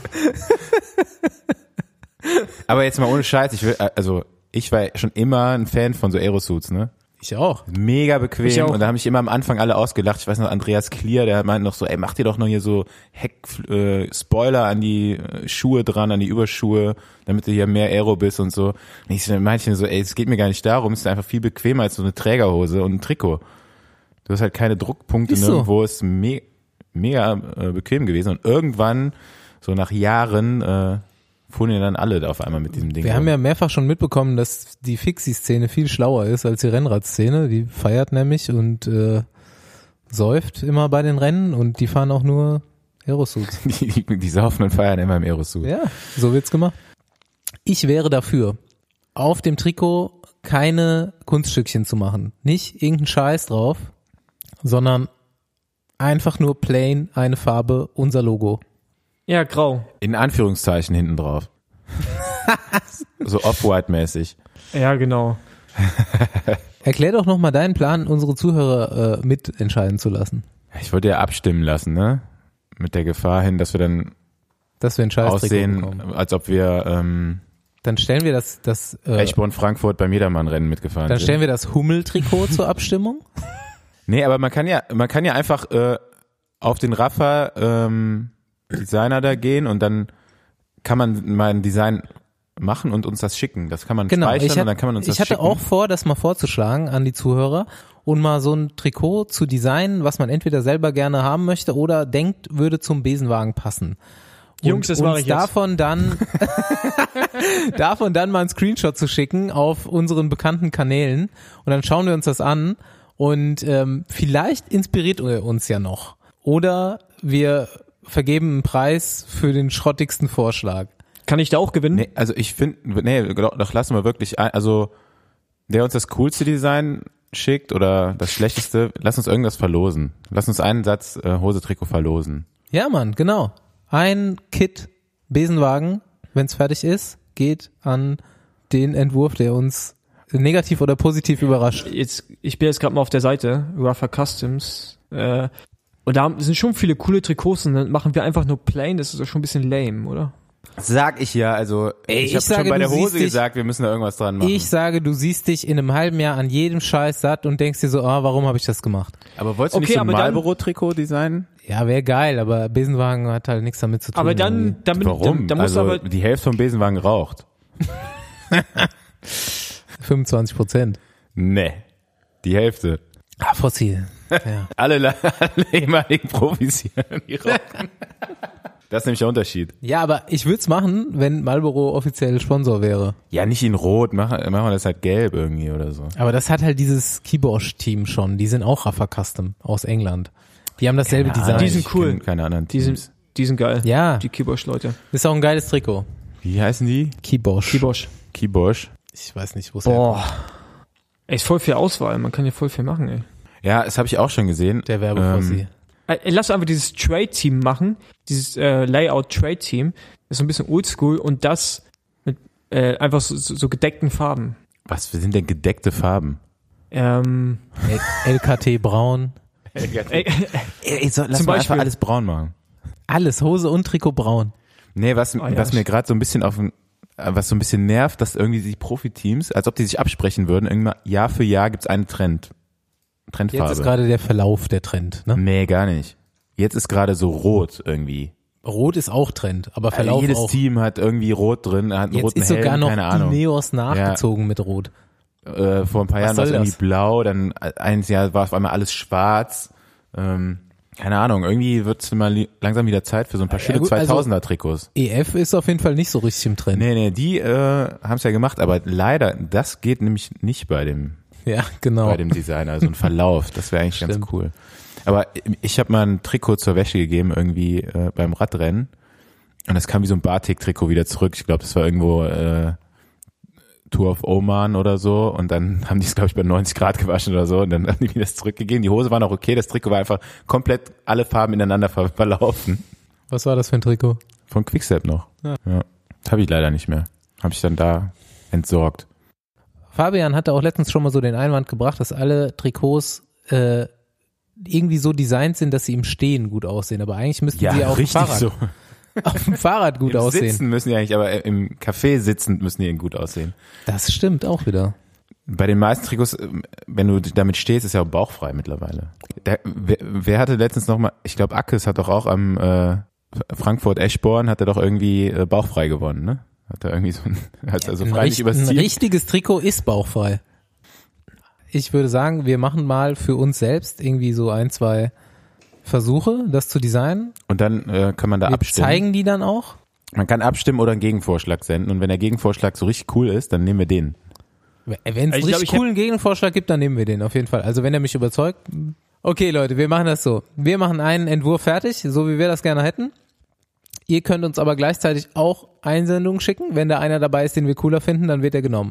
Aber jetzt mal ohne Scheiß, ich will, also ich war schon immer ein Fan von so Aerosuits, ne? Ich auch. Mega bequem Ich auch. und da haben mich immer am Anfang alle ausgelacht. Ich weiß noch, Andreas Klier, der meint noch so, ey, mach dir doch noch hier so Heck, äh, Spoiler an die äh, Schuhe dran, an die Überschuhe, damit du hier mehr Aero bist und so. Und ich so, meinte so, ey, es geht mir gar nicht darum, es ist einfach viel bequemer als so eine Trägerhose und ein Trikot. Du hast halt keine Druckpunkte Ist so. nirgendwo, ist me mega äh, bequem gewesen und irgendwann, so nach Jahren, äh, fuhren ja dann alle auf einmal mit diesem Ding. Wir rum. haben ja mehrfach schon mitbekommen, dass die Fixie-Szene viel schlauer ist als die Rennradszene. Die feiert nämlich und äh, säuft immer bei den Rennen und die fahren auch nur Aerosuits. die, die, die saufen und feiern immer im Aerosuit. Ja, so wird's gemacht. Ich wäre dafür, auf dem Trikot keine Kunststückchen zu machen. Nicht irgendeinen Scheiß drauf, sondern einfach nur plain eine Farbe, unser Logo. Ja, grau. In Anführungszeichen hinten drauf. So Off-White-mäßig. Ja, genau. Erklär doch nochmal deinen Plan, unsere Zuhörer äh, mitentscheiden zu lassen. Ich wollte ja abstimmen lassen, ne? Mit der Gefahr hin, dass wir dann Dass wir ein Scheiß-Trikot bekommen. aussehen, als ob wir ähm, Dann stellen wir das, das äh, Eschborn-Frankfurt beim Jedermann-Rennen mitgefahren dann sind. stellen wir das Hummel-Trikot zur Abstimmung. Nee, aber man kann ja, man kann ja einfach äh, auf den Rafa ähm, Designer da gehen und dann kann man mal ein Design machen und uns das schicken. Das kann man Genau, speichern ich, hat, und dann kann man uns ich das hatte schicken. auch vor, das mal vorzuschlagen an die Zuhörer und mal so ein Trikot zu designen, was man entweder selber gerne haben möchte oder denkt, würde zum Besenwagen passen. Und Jungs, das mache uns ich jetzt. davon dann davon dann mal einen Screenshot zu schicken auf unseren bekannten Kanälen und dann schauen wir uns das an und ähm, vielleicht inspiriert er uns ja noch. Oder wir vergeben einen Preis für den schrottigsten Vorschlag. Kann ich da auch gewinnen? Nee, also ich finde, nee, doch, doch lassen wir wirklich, ein, also der uns das coolste Design schickt oder das schlechteste, lass uns irgendwas verlosen. Lass uns einen Satz äh, Hose-Trikot verlosen. Ja, Mann, genau. Ein Kit Besenwagen, wenn es fertig ist, geht an den Entwurf, der uns negativ oder positiv überrascht. Jetzt, ich bin jetzt gerade mal auf der Seite, Rafa Customs, äh, und da sind schon viele coole Trikots und dann machen wir einfach nur plain, das ist doch schon ein bisschen lame, oder? Sag ich ja, also Ey, ich ich habe sage, schon bei du der Hose siehst dich- gesagt, wir müssen da irgendwas dran machen. Ich sage, du siehst dich in einem halben Jahr an jedem Scheiß satt und denkst dir so, ah, warum habe ich das gemacht? aber wolltest du Okay, nicht so ein aber dann- Marlboro-Trikot designen? Ja, wäre geil, aber Besenwagen hat halt nichts damit zu tun. Aber dann, irgendwie. dann, bin- Warum? dann, dann muss also aber, die Hälfte vom Besenwagen raucht. fünfundzwanzig Prozent. Nee, die Hälfte. Ah, fossil. Ja. Alle, alle ehemaligen Profis hier, die rauchen. Das ist nämlich der Unterschied. ja, aber ich würde es machen, wenn Marlboro offiziell Sponsor wäre. Ja, nicht in Rot, machen machen wir das halt gelb irgendwie oder so. Aber das hat halt dieses Kibosh-Team schon. Die sind auch Rafa Custom aus England. Die haben dasselbe Keine Design. Ahnung, Die sind ich cool. kenn keine anderen die Teams. sind, die sind geil. Ja, Die Kibosh-Leute. ist auch ein geiles Trikot. Wie heißen die? Kibosh. Kibosh. Kibosh. Ich weiß nicht, wo es Boah. Ey, ist voll viel Auswahl, man kann hier voll viel machen, ey. Ja, das habe ich auch schon gesehen. Der Werbefossi. Ähm, Ey, lass einfach dieses Trade-Team machen, dieses äh, Layout-Trade-Team. Das ist so ein bisschen oldschool und das mit äh, einfach so, so, so gedeckten Farben. was sind denn gedeckte Farben? Ähm, L- L K T braun. ey, Ey, ey, so, lass Zum mal Beispiel- einfach alles braun machen. Alles, Hose und Trikot braun. Nee, was, Ah, ja. was mir gerade so ein bisschen auf den- äh, was so ein bisschen nervt, dass irgendwie die Profiteams, als ob die sich absprechen würden, irgendwann Jahr für Jahr gibt's einen Trend. Trendfarbe. Jetzt ist gerade der Verlauf der Trend. Ne? Nee, gar nicht. Jetzt ist gerade so rot irgendwie. Rot ist auch Trend, aber Also Verlauf jedes auch. Team hat irgendwie rot drin, hat einen Jetzt roten ist sogar Helm, noch keine Ahnung. Ineos nachgezogen mit Rot. Äh, vor ein paar Was Jahren war es soll irgendwie das? blau, dann eins Jahr war auf einmal alles schwarz. Ähm, keine Ahnung, irgendwie wird's mal li- langsam wieder Zeit für so ein paar schöne gut, also- zweitausender Trikots. E F ist auf jeden Fall nicht so richtig im Trend. Nee, nee, die äh, haben es ja gemacht, aber leider, das geht nämlich nicht bei dem Ja, genau. bei dem Designer, so ein Verlauf. Das wäre eigentlich ganz Stimmt. cool. Aber ich habe mal ein Trikot zur Wäsche gegeben, irgendwie äh, beim Radrennen. Und das kam wie so ein Batik-Trikot wieder zurück. Ich glaube, das war irgendwo äh, Tour of Oman oder so. Und dann haben die es, glaube ich, bei neunzig Grad gewaschen oder so. Und dann haben die mir das zurückgegeben. Die Hose war noch okay. Das Trikot war einfach komplett alle Farben ineinander ver- verlaufen. Was war das für ein Trikot? Von Quickstep noch. Ja. ja. Habe ich leider nicht mehr. Habe ich dann da entsorgt. Fabian hatte auch letztens schon mal so den Einwand gebracht, dass alle Trikots äh, irgendwie so designt sind, dass sie im Stehen gut aussehen. Aber eigentlich müssten Ja, sie auf dem richtig Fahrrad, so. auf dem Fahrrad gut Im aussehen. Sitzen müssen die eigentlich, aber im Café sitzend müssen die gut aussehen. Das stimmt auch wieder. Bei den meisten Trikots, wenn du damit stehst, ist ja auch bauchfrei mittlerweile. Der, wer, wer hatte letztens noch mal, ich glaube Ackes hat doch auch am äh, Frankfurt-Eschborn hat er doch irgendwie äh, bauchfrei gewonnen, ne? Hat er irgendwie so ein, hat also ein, freilich richt, übers ein Ziel. richtiges Trikot ist bauchfrei. Ich würde sagen, wir machen mal für uns selbst irgendwie so ein, zwei Versuche, das zu designen. Und dann äh, kann man da wir abstimmen. Zeigen die dann auch. Man kann abstimmen oder einen Gegenvorschlag senden. Und wenn der Gegenvorschlag so richtig cool ist, dann nehmen wir den. Wenn es Also einen ich richtig glaub, coolen Gegenvorschlag gibt, dann nehmen wir den auf jeden Fall. Also wenn er mich überzeugt. Okay Leute, wir machen das so. Wir machen einen Entwurf fertig, so wie wir das gerne hätten. Ihr könnt uns aber gleichzeitig auch Einsendungen schicken. Wenn da einer dabei ist, den wir cooler finden, dann wird er genommen.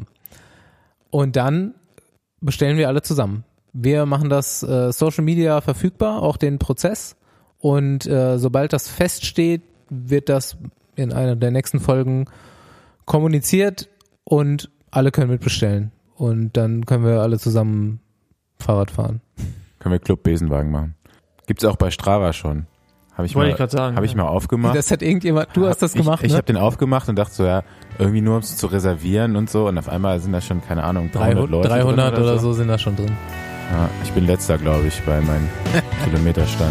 Und dann bestellen wir alle zusammen. Wir machen das äh, Social Media verfügbar, auch den Prozess. Und äh, sobald das feststeht, wird das in einer der nächsten Folgen kommuniziert und alle können mitbestellen. Und dann können wir alle zusammen Fahrrad fahren. Können wir Club Besenwagen machen. Gibt's auch bei Strava schon. Habe ich Wollte mal, ich gerade sagen. Habe ich ja. mal aufgemacht. Das hat irgendjemand, du hast das ich, gemacht, Ich ne? habe den aufgemacht und dachte so, ja, irgendwie nur um es zu reservieren und so. Und auf einmal sind da schon, keine Ahnung, dreihundert Leute dreihundert drin oder so sind da schon drin. Ja, ich bin letzter, glaube ich, bei meinem Kilometerstand.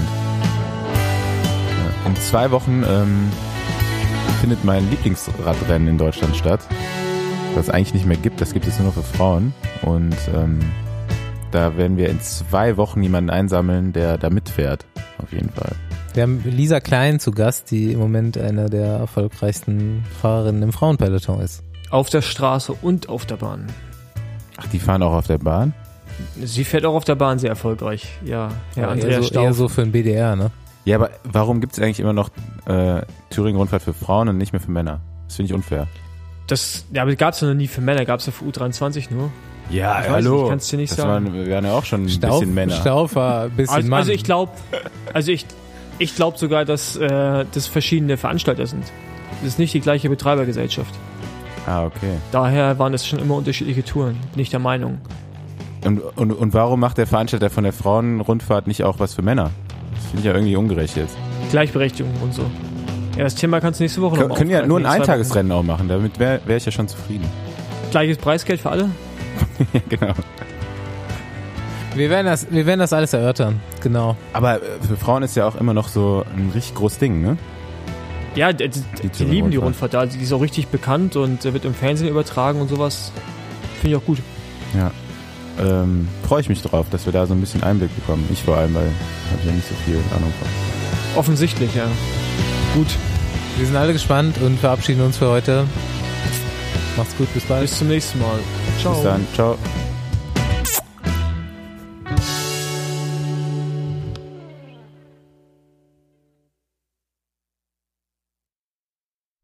Ja, in zwei Wochen ähm, findet mein Lieblingsradrennen in Deutschland statt. Das es eigentlich nicht mehr gibt, das gibt es nur noch für Frauen. Und ähm, da werden wir in zwei Wochen jemanden einsammeln, der da mitfährt. Auf jeden Fall. Wir haben Lisa Klein zu Gast, die im Moment eine der erfolgreichsten Fahrerinnen im Frauenpeloton ist. Auf der Straße und auf der Bahn. Ach, die fahren auch auf der Bahn? Sie fährt auch auf der Bahn sehr erfolgreich. Ja, Herr Ja, Andreas eher, so, Stauf. eher so für ein B D R, ne? Ja, aber warum gibt es eigentlich immer noch äh, Thüringen-Rundfahrt für Frauen und nicht mehr für Männer? Das finde ich unfair. Das, ja, aber gab es ja noch nie für Männer, gab es ja für U dreiundzwanzig nur. Ja, Ich weiß hallo. nicht, kannst du nicht das sagen. Waren, wir waren ja auch schon ein Stauf, bisschen Männer. Stauf war ein bisschen Also, Mann. also ich glaube, also ich, ich glaube sogar, dass äh, das verschiedene Veranstalter sind. Das ist nicht die gleiche Betreibergesellschaft. Ah, okay. Daher waren es schon immer unterschiedliche Touren, bin ich der Meinung. Und, und, und warum macht der Veranstalter von der Frauenrundfahrt nicht auch was für Männer? Das finde ich ja irgendwie ungerecht jetzt. Gleichberechtigung und so. Ja, das Thema kannst du nächste Woche Kön noch können ja aufgreifen, nur ein in zwei Eintagesrennen auch machen, damit wäre wär ich ja schon zufrieden. Wochen. Gleiches Preisgeld für alle? Ja, genau. wir, werden das, wir werden das alles erörtern, genau. Aber äh, für Frauen ist ja auch immer noch so ein richtig großes Ding, ne? Ja, die, die, die, die lieben die Rundfahrt da. Die ist auch richtig bekannt und äh, wird im Fernsehen übertragen und sowas. Finde ich auch gut. Ja. Ähm, freue ich mich drauf, dass wir da so ein bisschen Einblick bekommen. Ich vor allem, weil habe ich ja nicht so viel Ahnung von. Offensichtlich, ja. Gut. Wir sind alle gespannt und verabschieden uns für heute. Macht's gut, bis bald. Bis zum nächsten Mal. Ciao. Bis dann. Ciao.